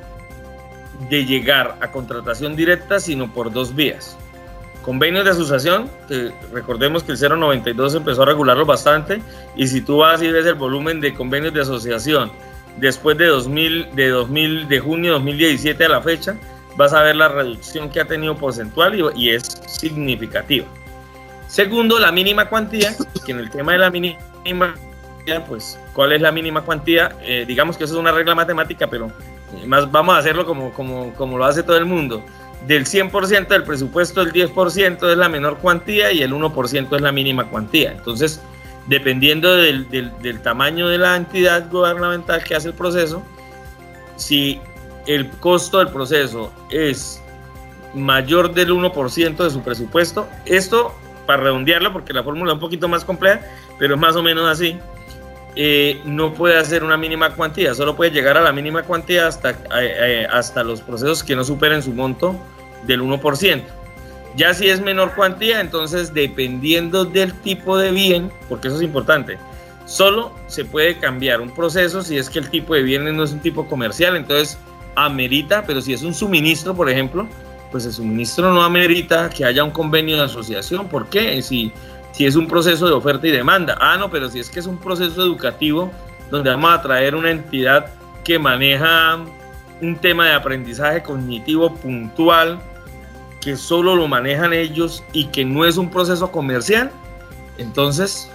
[SPEAKER 4] de llegar a contratación directa sino por dos vías. Convenios de asociación, que recordemos que el cero noventa y dos empezó a regularlo bastante, y si tú vas y ves el volumen de convenios de asociación después de, dos mil, de, dos mil, de junio de dos mil diecisiete a la fecha, vas a ver la reducción que ha tenido porcentual y, y es significativa. Segundo, la mínima cuantía, que en el tema de la mínima cuantía, pues, ¿cuál es la mínima cuantía? Eh, digamos que eso es una regla matemática, pero más vamos a hacerlo como, como, como lo hace todo el mundo. Del cien por ciento del presupuesto, el diez por ciento es la menor cuantía y el uno por ciento es la mínima cuantía. Entonces, dependiendo del, del, del tamaño de la entidad gubernamental que hace el proceso, si el costo del proceso es mayor del uno por ciento de su presupuesto, esto para redondearlo, porque la fórmula es un poquito más compleja, pero es más o menos así, eh, no puede hacer una mínima cuantía, solo puede llegar a la mínima cuantía hasta, eh, hasta los procesos que no superen su monto del uno por ciento. Ya si es menor cuantía, entonces dependiendo del tipo de bien, porque eso es importante, solo se puede cambiar un proceso si es que el tipo de bien no es un tipo comercial, entonces amerita, pero si es un suministro, por ejemplo, pues el suministro no amerita que haya un convenio de asociación. ¿Por qué? Si, si es un proceso de oferta y demanda. Ah, no, pero si es que es un proceso educativo donde vamos a traer una entidad que maneja un tema de aprendizaje cognitivo puntual, que solo lo manejan ellos y que no es un proceso comercial, entonces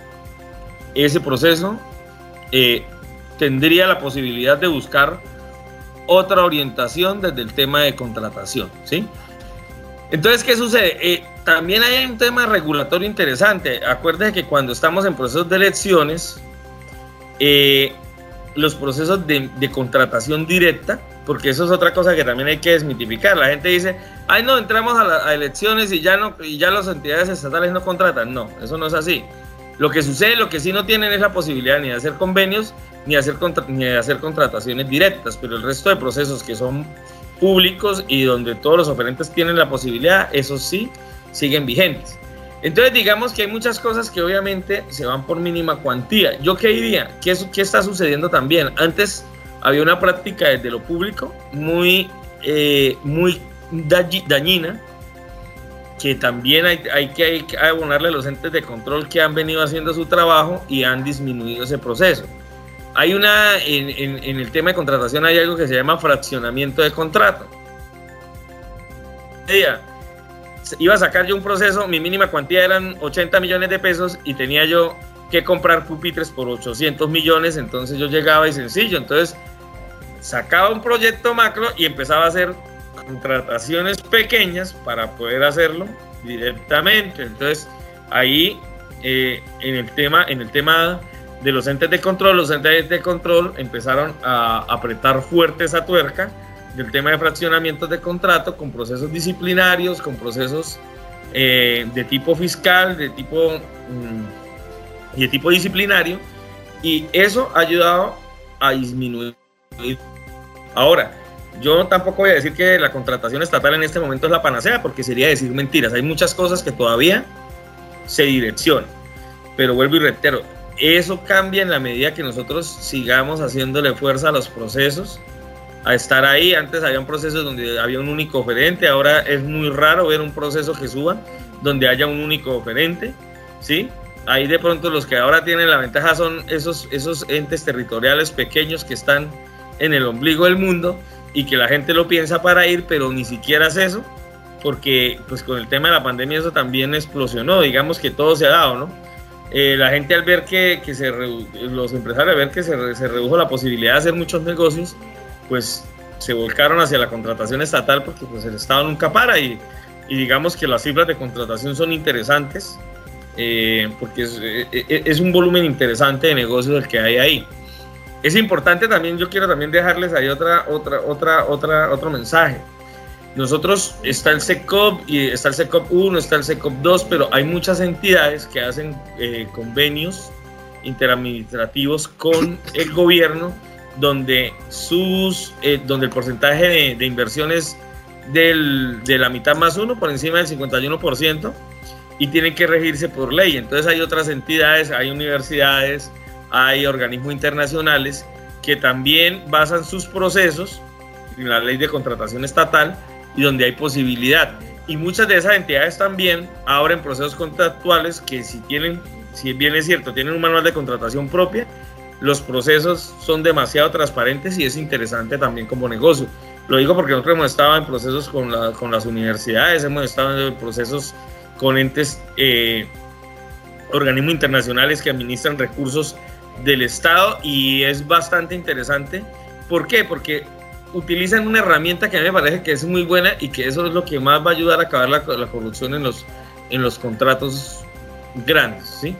[SPEAKER 4] ese proceso eh, tendría la posibilidad de buscar otra orientación desde el tema de contratación, ¿sí? Entonces, ¿qué sucede? Eh, también hay un tema regulatorio interesante. Acuérdense que cuando estamos en procesos de elecciones, eh, los procesos de, de contratación directa, porque eso es otra cosa que también hay que desmitificar. La gente dice, ay no, entramos a, la, a elecciones y ya, no, y ya las entidades estatales no contratan. No, eso no es así. Lo que sucede, lo que sí no tienen es la posibilidad ni de hacer convenios, ni de hacer, contra, ni de hacer contrataciones directas, pero el resto de procesos que son públicos y donde todos los oferentes tienen la posibilidad, esos sí siguen vigentes. Entonces digamos que hay muchas cosas que obviamente se van por mínima cuantía. ¿Yo qué diría? ¿Qué, qué está sucediendo también? Antes había una práctica desde lo público muy, eh, muy dañina, que también hay, hay, que, hay que abonarle a los entes de control que han venido haciendo su trabajo y han disminuido ese proceso. Hay una, en, en, en el tema de contratación hay algo que se llama fraccionamiento de contrato. Iba a sacar yo un proceso, mi mínima cuantía eran ochenta millones de pesos y tenía yo que comprar pupitres por ochocientos millones, entonces yo llegaba y sencillo, entonces sacaba un proyecto macro y empezaba a hacer contrataciones pequeñas para poder hacerlo directamente. Entonces ahí eh, en el tema en el tema de los entes de control, los entes de control empezaron a apretar fuerte esa tuerca del tema de fraccionamientos de contrato con procesos disciplinarios, con procesos eh, de tipo fiscal, de tipo mmm, de tipo disciplinario, y eso ha ayudado a disminuir. Ahora, yo tampoco voy a decir que la contratación estatal en este momento es la panacea, porque sería decir mentiras. Hay muchas cosas que todavía se direccionan, pero vuelvo y reitero, eso cambia en la medida que nosotros sigamos haciéndole fuerza a los procesos, a estar ahí. Antes había un proceso donde había un único oferente, ahora es muy raro ver un proceso que suba donde haya un único oferente, ¿sí? Ahí de pronto los que ahora tienen la ventaja son esos, esos entes territoriales pequeños que están en el ombligo del mundo y que la gente lo piensa para ir, pero ni siquiera es eso, porque pues con el tema de la pandemia eso también explosionó, digamos que todo se ha dado, ¿no? Eh, la gente al ver que, que se los empresarios al ver que se, se redujo la posibilidad de hacer muchos negocios, pues se volcaron hacia la contratación estatal, porque pues el Estado nunca para, y, y digamos que las cifras de contratación son interesantes, eh, porque es, es un volumen interesante de negocios el que hay ahí. Es importante también, yo quiero también dejarles ahí otra, otra, otra, otra, otro mensaje. Nosotros, está el SECOP, y está el SECOP uno, está el SECOP dos, pero hay muchas entidades que hacen eh, convenios interadministrativos con el gobierno, donde, sus, eh, donde el porcentaje de, de inversiones del, de la mitad más uno, por encima del cincuenta y uno por ciento, y tienen que regirse por ley. Entonces hay otras entidades, hay universidades, hay organismos internacionales que también basan sus procesos en la ley de contratación estatal y donde hay posibilidad. Y muchas de esas entidades también abren procesos contractuales que, si tienen, si bien es cierto, tienen un manual de contratación propia, los procesos son demasiado transparentes y es interesante también como negocio. Lo digo porque nosotros hemos estado en procesos con, la, con las universidades, hemos estado en procesos con entes, eh, organismos internacionales que administran recursos del Estado, y es bastante interesante. ¿Por qué? Porque utilizan una herramienta que a mí me parece que es muy buena y que eso es lo que más va a ayudar a acabar la, la corrupción en los, en los contratos grandes, ¿sí?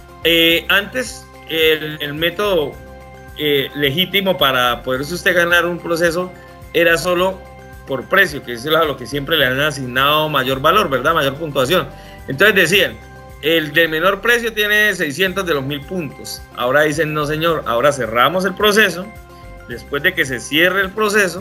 [SPEAKER 4] Eh, antes, el, el método eh, legítimo para poderse usted ganar un proceso era solo por precio, que es lo que siempre le han asignado mayor valor, ¿verdad? Mayor puntuación. Entonces decían, el de menor precio tiene seiscientos de los mil puntos. Ahora dicen, no señor, ahora cerramos el proceso. Después de que se cierre el proceso,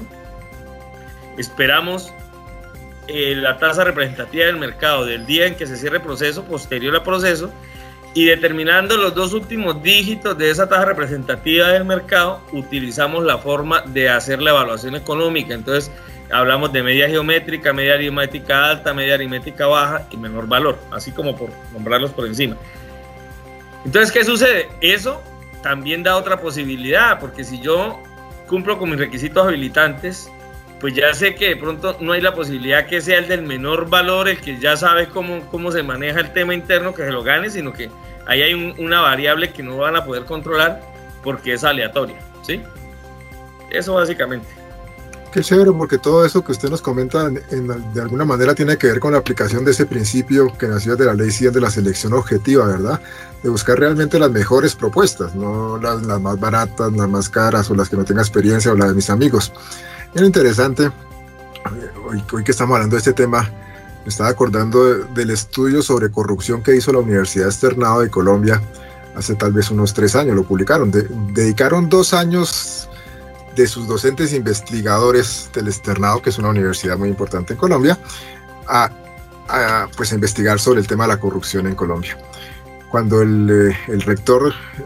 [SPEAKER 4] esperamos eh, la tasa representativa del mercado del día en que se cierre el proceso, posterior al proceso, y determinando los dos últimos dígitos de esa tasa representativa del mercado, utilizamos la forma de hacer la evaluación económica. Entonces hablamos de media geométrica, media aritmética alta, media aritmética baja y menor valor, así como por nombrarlos por encima. Entonces, ¿qué sucede? Eso también da otra posibilidad, porque si yo cumplo con mis requisitos habilitantes, pues ya sé que de pronto no hay la posibilidad que sea el del menor valor, el que ya sabe cómo, cómo se maneja el tema interno, que se lo gane, sino que ahí hay un, una variable que no van a poder controlar porque es aleatoria, ¿sí? Eso básicamente.
[SPEAKER 2] Qué chévere, porque todo eso que usted nos comenta en, en, de alguna manera tiene que ver con la aplicación de ese principio que nació de la ley cien de la selección objetiva, ¿verdad? De buscar realmente las mejores propuestas, no las, las más baratas, las más caras, o las que no tengan experiencia, o las de mis amigos. Es interesante, hoy, hoy que estamos hablando de este tema, me estaba acordando de, del estudio sobre corrupción que hizo la Universidad Externado de Colombia hace tal vez unos tres años, lo publicaron. De, dedicaron dos años de sus docentes investigadores del Externado, que es una universidad muy importante en Colombia, a, a, pues, a investigar sobre el tema de la corrupción en Colombia. Cuando el, el rector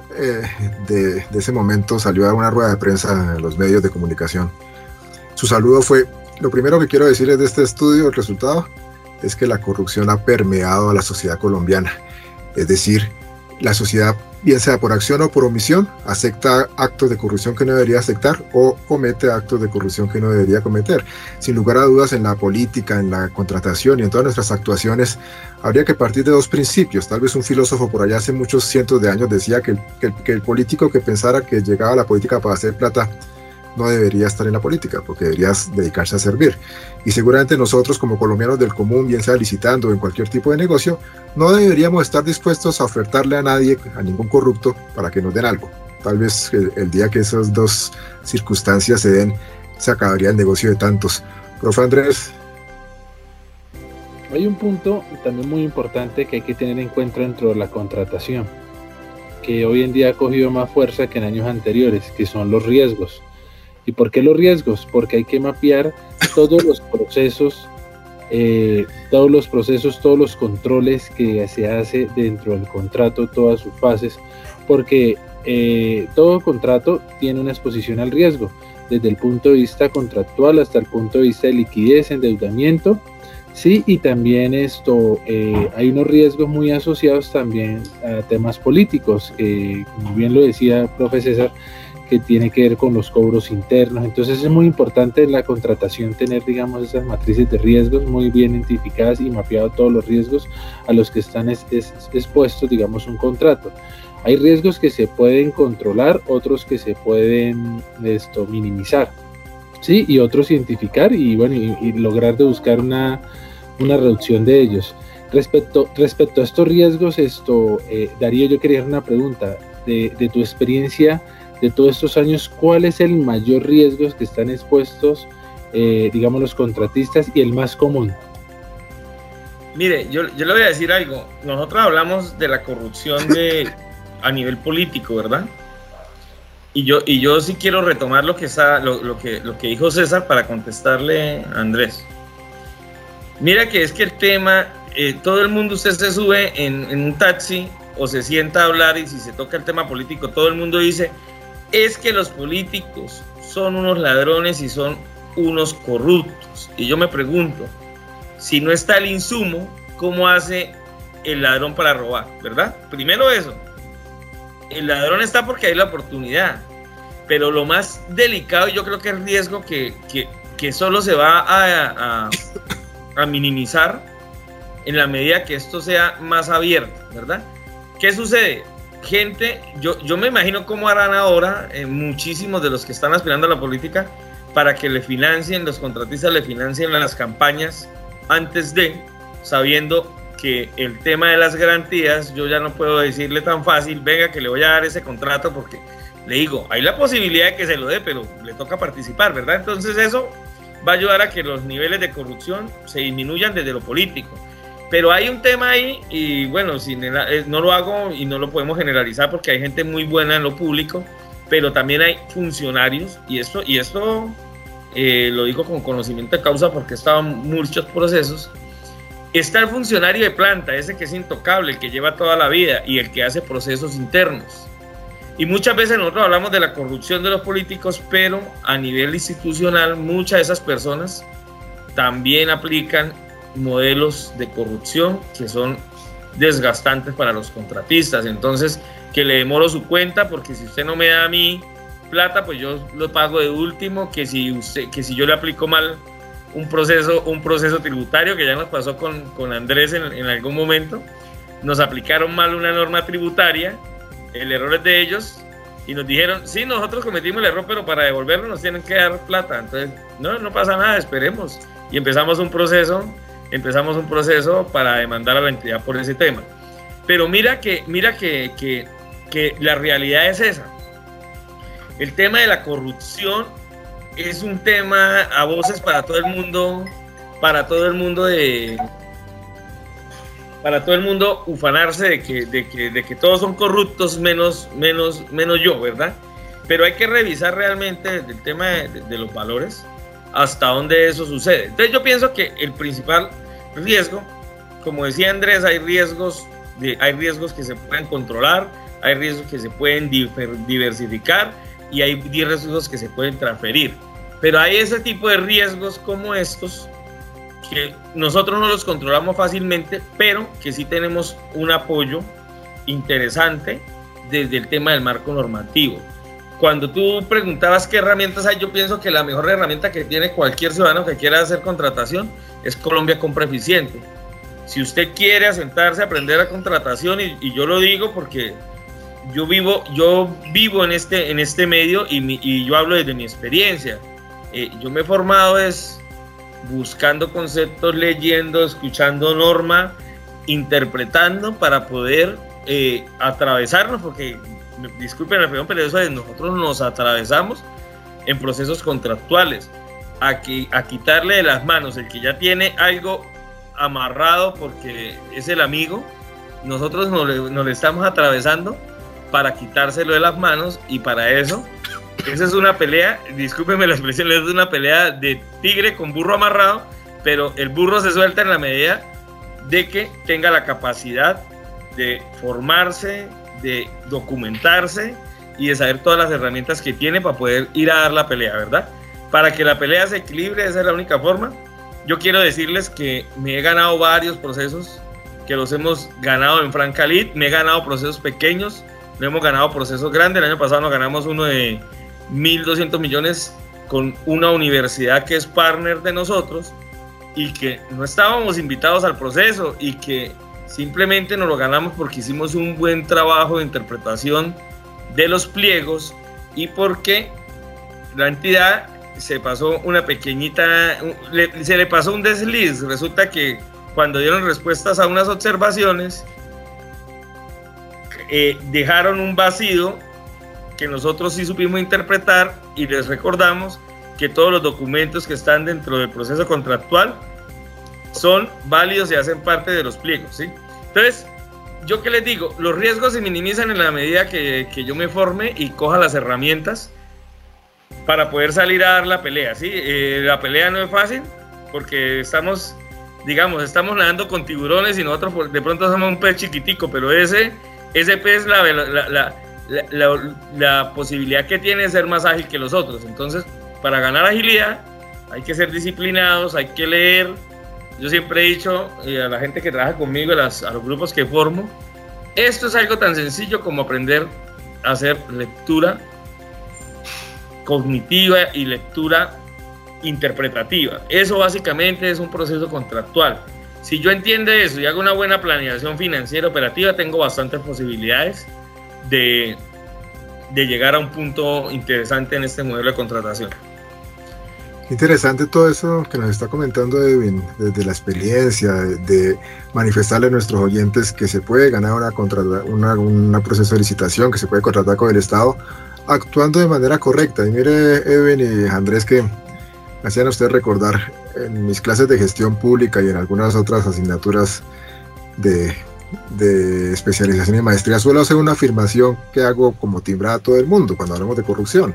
[SPEAKER 2] eh, de, de ese momento salió a una rueda de prensa en los medios de comunicación. Su saludo fue: lo primero que quiero decirles de este estudio, el resultado, es que la corrupción ha permeado a la sociedad colombiana. Es decir, la sociedad, bien sea por acción o por omisión, acepta actos de corrupción que no debería aceptar o comete actos de corrupción que no debería cometer. Sin lugar a dudas, en la política, en la contratación y en todas nuestras actuaciones, habría que partir de dos principios. Tal vez un filósofo por allá hace muchos cientos de años decía que el, que el, que el político que pensara que llegaba a la política para hacer plata no debería estar en la política, porque debería dedicarse a servir. Y seguramente nosotros, como colombianos del común, bien sea licitando o en cualquier tipo de negocio, no deberíamos estar dispuestos a ofertarle a nadie, a ningún corrupto, para que nos den algo. Tal vez el, el día que esas dos circunstancias se den, se acabaría el negocio de tantos. Profe Andrés.
[SPEAKER 3] Hay un punto también muy importante que hay que tener en cuenta dentro de la contratación, que hoy en día ha cogido más fuerza que en años anteriores, que son los riesgos. ¿Y por qué los riesgos? Porque hay que mapear todos los procesos, eh, todos los procesos, todos los controles que se hace dentro del contrato, todas sus fases, porque eh, todo contrato tiene una exposición al riesgo, desde el punto de vista contractual hasta el punto de vista de liquidez, endeudamiento, sí, y también esto, eh, hay unos riesgos muy asociados también a temas políticos, que como bien lo decía el profe César, que tiene que ver con los cobros internos. Entonces es muy importante en la contratación tener, digamos, esas matrices de riesgos muy bien identificadas y mapeado todos los riesgos a los que están es, es, expuestos, digamos, un contrato. Hay riesgos que se pueden controlar, otros que se pueden esto, minimizar, ¿sí? Y otros identificar y, bueno, y, y lograr de buscar una, una reducción de ellos. Respecto, respecto a estos riesgos, esto, eh, Darío, yo quería hacer una pregunta de, de tu experiencia de todos estos años. ¿Cuál es el mayor riesgo que están expuestos, eh, digamos, los contratistas y el más común?
[SPEAKER 4] Mire, yo, yo le voy a decir algo. Nosotros hablamos de la corrupción de, a nivel político, ¿verdad? Y yo, y yo sí quiero retomar lo que, está, lo, lo, que, lo que dijo César para contestarle a Andrés. Mira que es que el tema, eh, todo el mundo, usted se sube en, en un taxi o se sienta a hablar y si se toca el tema político, todo el mundo dice: es que los políticos son unos ladrones y son unos corruptos. Y yo me pregunto, si no está el insumo, ¿cómo hace el ladrón para robar? ¿Verdad? Primero eso. El ladrón está porque hay la oportunidad. Pero lo más delicado, yo creo que el riesgo que, que, que solo se va a, a, a minimizar en la medida que esto sea más abierto, ¿verdad? ¿Qué sucede? Gente, yo, yo me imagino cómo harán ahora eh, muchísimos de los que están aspirando a la política para que le financien, los contratistas le financien las campañas antes de, sabiendo que el tema de las garantías, yo ya no puedo decirle tan fácil, venga que le voy a dar ese contrato, porque le digo, hay la posibilidad de que se lo dé, pero le toca participar, ¿verdad? Entonces eso va a ayudar a que los niveles de corrupción se disminuyan desde lo político. Pero hay un tema ahí, y bueno, si no lo hago y no lo podemos generalizar porque hay gente muy buena en lo público, pero también hay funcionarios, y esto, y esto eh, lo digo con conocimiento de causa porque he estado en muchos procesos. Está el funcionario de planta, ese que es intocable, el que lleva toda la vida y el que hace procesos internos. Y muchas veces nosotros hablamos de la corrupción de los políticos, pero a nivel institucional muchas de esas personas también aplican modelos de corrupción que son desgastantes para los contratistas. Entonces, que le demoro su cuenta porque si usted no me da a mí plata, pues yo lo pago de último, que si usted, que si yo le aplico mal un proceso, un proceso tributario, que ya nos pasó con, con Andrés en, en algún momento, nos aplicaron mal una norma tributaria, el error es de ellos, y nos dijeron, sí, nosotros cometimos el error, pero para devolverlo nos tienen que dar plata. Entonces, no, no pasa nada, esperemos. Y empezamos un proceso empezamos un proceso para demandar a la entidad por ese tema. Pero mira que, mira que, que, que la realidad es esa. El tema de la corrupción es un tema a voces para todo el mundo, para todo el mundo de, para todo el mundo ufanarse de que, de que, de que todos son corruptos menos, menos, menos yo, ¿verdad? Pero hay que revisar realmente el tema de, de, de los valores, hasta dónde eso sucede. Entonces yo pienso que el principal riesgo, como decía Andrés, hay riesgos, de, hay riesgos que se pueden controlar, hay riesgos que se pueden diversificar y hay riesgos que se pueden transferir. Pero hay ese tipo de riesgos como estos que nosotros no los controlamos fácilmente, pero que sí tenemos un apoyo interesante desde el tema del marco normativo. Cuando tú preguntabas qué herramientas hay, yo pienso que la mejor herramienta que tiene cualquier ciudadano que quiera hacer contratación es Colombia Compra Eficiente. Si usted quiere asentarse a aprender a contratación, y, y yo lo digo porque yo vivo, yo vivo en, este, en este medio y, mi, y yo hablo desde mi experiencia. Eh, yo me he formado es buscando conceptos, leyendo, escuchando norma, interpretando para poder eh, atravesarnos, porque disculpen la opinión, pero eso es, nosotros nos atravesamos en procesos contractuales a, que, a quitarle de las manos el que ya tiene algo amarrado porque es el amigo. Nosotros nos le, nos le estamos atravesando para quitárselo de las manos, y para eso esa es una pelea, discúlpenme la expresión, es una pelea de tigre con burro amarrado, pero el burro se suelta en la medida de que tenga la capacidad de formarse, de documentarse y de saber todas las herramientas que tiene para poder ir a dar la pelea, ¿verdad? Para que la pelea se equilibre, esa es la única forma. Yo quiero decirles que me he ganado varios procesos, que los hemos ganado en Franca Lead, me he ganado procesos pequeños, no hemos ganado procesos grandes. El año pasado nos ganamos uno de mil doscientos millones con una universidad que es partner de nosotros y que no estábamos invitados al proceso y que simplemente nos lo ganamos porque hicimos un buen trabajo de interpretación de los pliegos y porque la entidad se pasó una pequeñita, le, se le pasó un desliz. Resulta que cuando dieron respuestas a unas observaciones, eh, dejaron un vacío que nosotros sí supimos interpretar, y les recordamos que todos los documentos que están dentro del proceso contractual son válidos y hacen parte de los pliegos, ¿sí? Entonces, ¿yo qué les digo? Los riesgos se minimizan en la medida que, que yo me forme y coja las herramientas para poder salir a dar la pelea, ¿sí? Eh, la pelea no es fácil porque estamos, digamos, estamos nadando con tiburones y nosotros de pronto somos un pez chiquitico, pero ese, ese pez, la, la, la, la, la, la posibilidad que tiene es ser más ágil que los otros. Entonces, para ganar agilidad hay que ser disciplinados, hay que leer. Yo siempre he dicho eh, a la gente que trabaja conmigo, a, las, a los grupos que formo, esto es algo tan sencillo como aprender a hacer lectura cognitiva y lectura interpretativa. Eso básicamente es un proceso contractual. Si yo entiendo eso y hago una buena planeación financiera operativa, tengo bastantes posibilidades de, de llegar a un punto interesante en este modelo de contratación.
[SPEAKER 2] Interesante todo eso que nos está comentando Edwin, desde la experiencia, de, de manifestarle a nuestros oyentes que se puede ganar una, contrata, una, una proceso de licitación, que se puede contratar con el Estado, actuando de manera correcta. Y mire, Edwin y Andrés, que me hacían a ustedes recordar en mis clases de gestión pública y en algunas otras asignaturas de, de especialización y maestría, suelo hacer una afirmación que hago como timbrada a todo el mundo cuando hablamos de corrupción.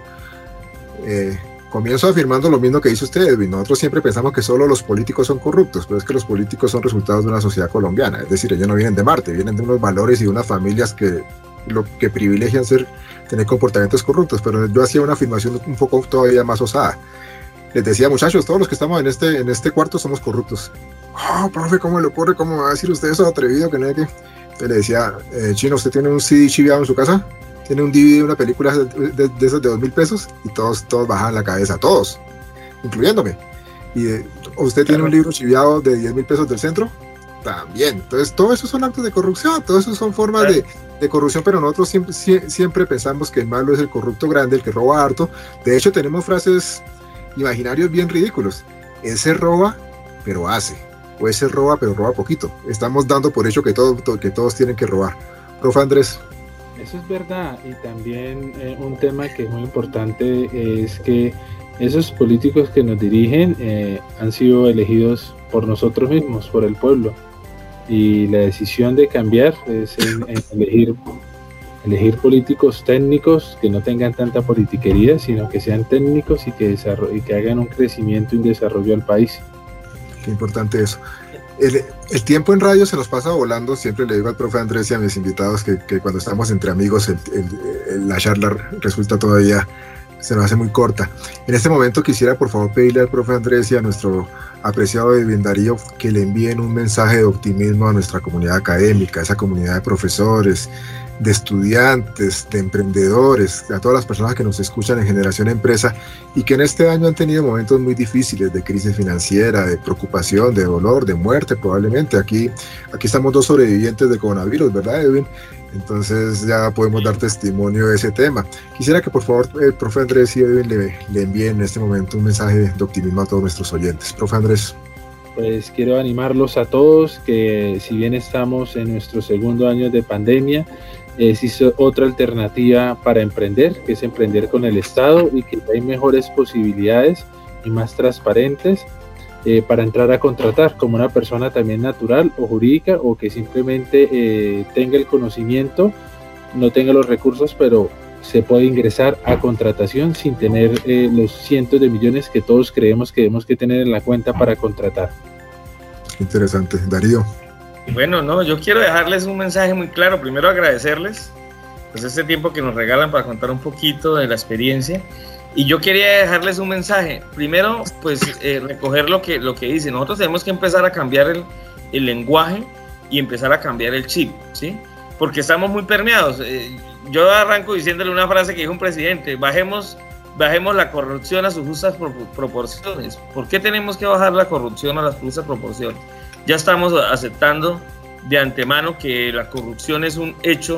[SPEAKER 2] Eh, Comienzo afirmando lo mismo que dice usted, Edwin. Nosotros siempre pensamos que solo los políticos son corruptos, pero es que los políticos son resultados de una sociedad colombiana. Es decir, ellos no vienen de Marte, vienen de unos valores y de unas familias que lo que privilegian ser, tener comportamientos corruptos. Pero yo hacía una afirmación un poco todavía más osada. Les decía, muchachos, todos los que estamos en este, en este cuarto somos corruptos. Oh, profe, ¿cómo le ocurre? ¿Cómo va a decir usted eso atrevido? Que no hay que... Entonces le decía, eh, Chino, ¿usted tiene un C D chiviado en su casa? Tiene un D V D de una película de, de, de esas de dos mil pesos, y todos, todos bajan la cabeza, todos, incluyéndome. Y eh, usted tiene un libro chiviado de diez mil pesos del centro, también. Entonces, todo eso son actos de corrupción, todo eso son formas de, de corrupción, pero nosotros siempre, siempre pensamos que el malo es el corrupto grande, el que roba harto. De hecho, tenemos frases imaginarios bien ridículos. Ese roba, pero hace. O ese roba, pero roba poquito. Estamos dando por hecho que, todo, que todos tienen que robar. Profe Andrés.
[SPEAKER 3] Eso es verdad, y también eh, un tema que es muy importante es que esos políticos que nos dirigen eh, han sido elegidos por nosotros mismos, por el pueblo, y la decisión de cambiar es en, en elegir, elegir políticos técnicos que no tengan tanta politiquería, sino que sean técnicos y que, y que hagan un crecimiento y un desarrollo al país.
[SPEAKER 2] Qué importante eso. El, el tiempo en radio se nos pasa volando. Siempre le digo al profe Andrés y a mis invitados que, que cuando estamos entre amigos el, el, el, la charla resulta todavía, se nos hace muy corta. En este momento quisiera por favor pedirle al profe Andrés y a nuestro apreciado Edwin Darío que le envíen un mensaje de optimismo a nuestra comunidad académica, a esa comunidad de profesores, de estudiantes, de emprendedores, a todas las personas que nos escuchan en Generación Empresa y que en este año han tenido momentos muy difíciles de crisis financiera, de preocupación, de dolor, de muerte probablemente. Aquí, aquí estamos dos sobrevivientes de coronavirus, ¿verdad, Edwin? Entonces ya podemos dar testimonio de ese tema. Quisiera que por favor el profe Andrés y Edwin le, le envíen en este momento un mensaje de optimismo a todos nuestros oyentes. Profe Andrés.
[SPEAKER 3] Pues quiero animarlos a todos que si bien estamos en nuestro segundo año de pandemia, existe otra alternativa para emprender, que es emprender con el Estado y que hay mejores posibilidades y más transparentes eh, para entrar a contratar como una persona también natural o jurídica o que simplemente eh, tenga el conocimiento, no tenga los recursos, pero se puede ingresar a contratación sin tener eh, los cientos de millones que todos creemos que debemos que tener en la cuenta para contratar.
[SPEAKER 2] Interesante. Darío.
[SPEAKER 4] Bueno, no, yo quiero dejarles un mensaje muy claro. Primero agradecerles pues este tiempo que nos regalan para contar un poquito de la experiencia. Y yo quería dejarles un mensaje. Primero, pues eh, recoger lo que, lo que dice. Nosotros tenemos que empezar a cambiar el, el lenguaje y empezar a cambiar el chip, ¿sí? Porque estamos muy permeados. Eh, yo arranco diciéndole una frase que dijo un presidente: bajemos, bajemos la corrupción a sus justas pro proporciones. ¿Por qué tenemos que bajar la corrupción a las justas proporciones? Ya estamos aceptando de antemano que la corrupción es un hecho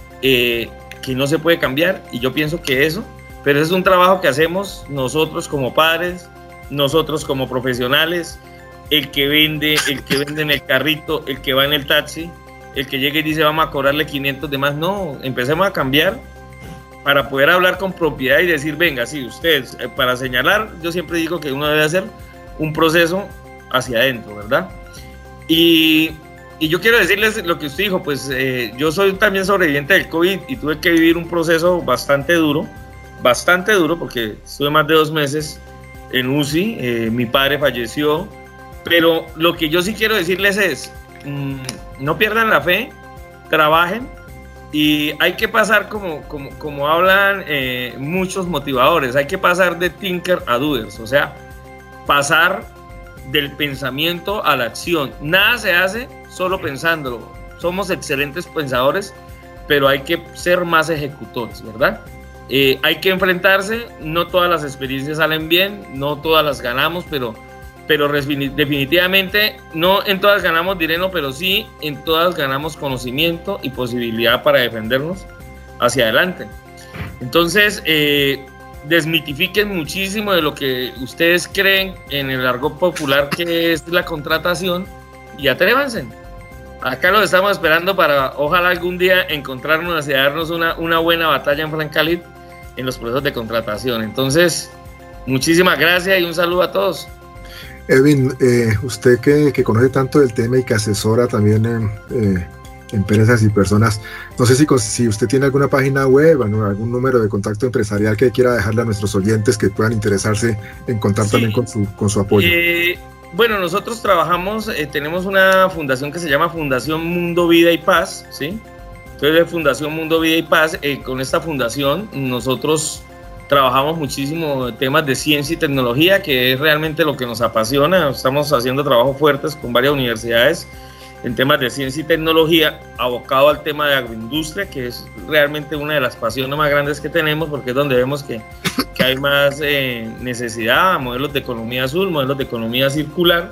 [SPEAKER 4] eh, que no se puede cambiar, y yo pienso que eso, pero es un trabajo que hacemos nosotros como padres, nosotros como profesionales, el que vende, el que vende en el carrito, el que va en el taxi, el que llega y dice vamos a cobrarle quinientos de más. No, empecemos a cambiar para poder hablar con propiedad y decir venga, sí, ustedes, eh, para señalar, yo siempre digo que uno debe hacer un proceso hacia adentro, ¿verdad? Y, y yo quiero decirles lo que usted dijo, pues eh, yo soy también sobreviviente del COVID y tuve que vivir un proceso bastante duro, bastante duro porque estuve más de dos meses en U C I, eh, mi padre falleció, pero lo que yo sí quiero decirles es, mmm, no pierdan la fe, trabajen y hay que pasar como, como, como hablan eh, muchos motivadores, hay que pasar de thinker a doers, o sea, pasar del pensamiento a la acción. Nada se hace solo pensándolo. Somos excelentes pensadores, pero hay que ser más ejecutores, ¿verdad? Eh, hay que enfrentarse. No todas las experiencias salen bien, no todas las ganamos, pero, pero definitivamente no en todas ganamos dinero, pero sí en todas ganamos conocimiento y posibilidad para defendernos hacia adelante. Entonces, eh, desmitifiquen muchísimo de lo que ustedes creen en el argot popular que es la contratación y atrévanse. Acá los estamos esperando para ojalá algún día encontrarnos y darnos una, una buena batalla en Francalit en los procesos de contratación. Entonces, muchísimas gracias y un saludo a todos.
[SPEAKER 2] Edwin, eh, usted que, que conoce tanto del tema y que asesora también en eh, empresas y personas, no sé si, si usted tiene alguna página web, ¿no? Algún número de contacto empresarial que quiera dejarle a nuestros oyentes que puedan interesarse en contar sí. también con su, con su apoyo.
[SPEAKER 4] Eh, bueno, nosotros trabajamos, eh, tenemos una fundación que se llama Fundación Mundo, Vida y Paz, ¿sí? Entonces, Fundación Mundo, Vida y Paz, eh, con esta fundación nosotros trabajamos muchísimo temas de ciencia y tecnología, que es realmente lo que nos apasiona. Estamos haciendo trabajos fuertes con varias universidades en temas de ciencia y tecnología, abocado al tema de agroindustria, que es realmente una de las pasiones más grandes que tenemos, porque es donde vemos que, que hay más eh, necesidad, modelos de economía azul, modelos de economía circular.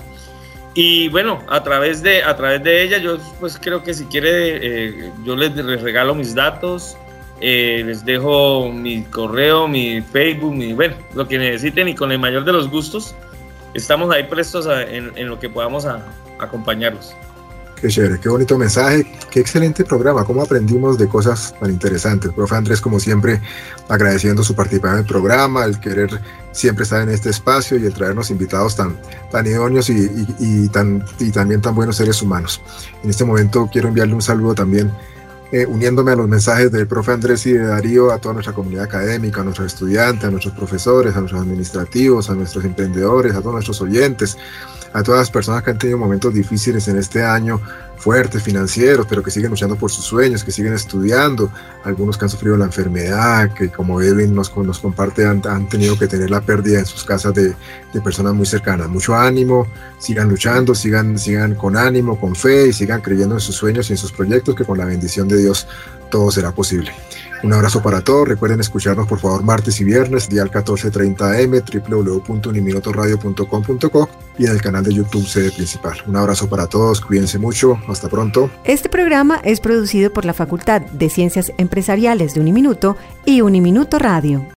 [SPEAKER 4] Y bueno, a través de, a través de ella, yo pues creo que si quiere, eh, yo les, les regalo mis datos, eh, les dejo mi correo, mi Facebook, mi, bueno, lo que necesiten, y con el mayor de los gustos, estamos ahí prestos a, en, en lo que podamos a, a acompañarlos.
[SPEAKER 2] Qué chévere, qué bonito mensaje, qué excelente programa, cómo aprendimos de cosas tan interesantes. Profe Andrés, como siempre, agradeciendo su participación en el programa, el querer siempre estar en este espacio y el traernos invitados tan, tan idóneos y, y, y, tan, y también tan buenos seres humanos. En este momento quiero enviarle un saludo también, eh, uniéndome a los mensajes del profe Andrés y de Darío, a toda nuestra comunidad académica, a nuestros estudiantes, a nuestros profesores, a nuestros administrativos, a nuestros emprendedores, a todos nuestros oyentes, a todas las personas que han tenido momentos difíciles en este año, fuertes, financieros, pero que siguen luchando por sus sueños, que siguen estudiando, algunos que han sufrido la enfermedad, que como Edwin nos, nos comparte, han, han tenido que tener la pérdida en sus casas de, de personas muy cercanas. Mucho ánimo, sigan luchando, sigan, sigan con ánimo, con fe y sigan creyendo en sus sueños y en sus proyectos, que con la bendición de Dios todo será posible. Un abrazo para todos. Recuerden escucharnos por favor martes y viernes, dial catorce treinta A M, doble u doble u doble u punto uniminutoradio punto com punto co y en el canal de YouTube Sede Principal. Un abrazo para todos, cuídense mucho, hasta pronto.
[SPEAKER 1] Este programa es producido por la Facultad de Ciencias Empresariales de Uniminuto y Uniminuto Radio.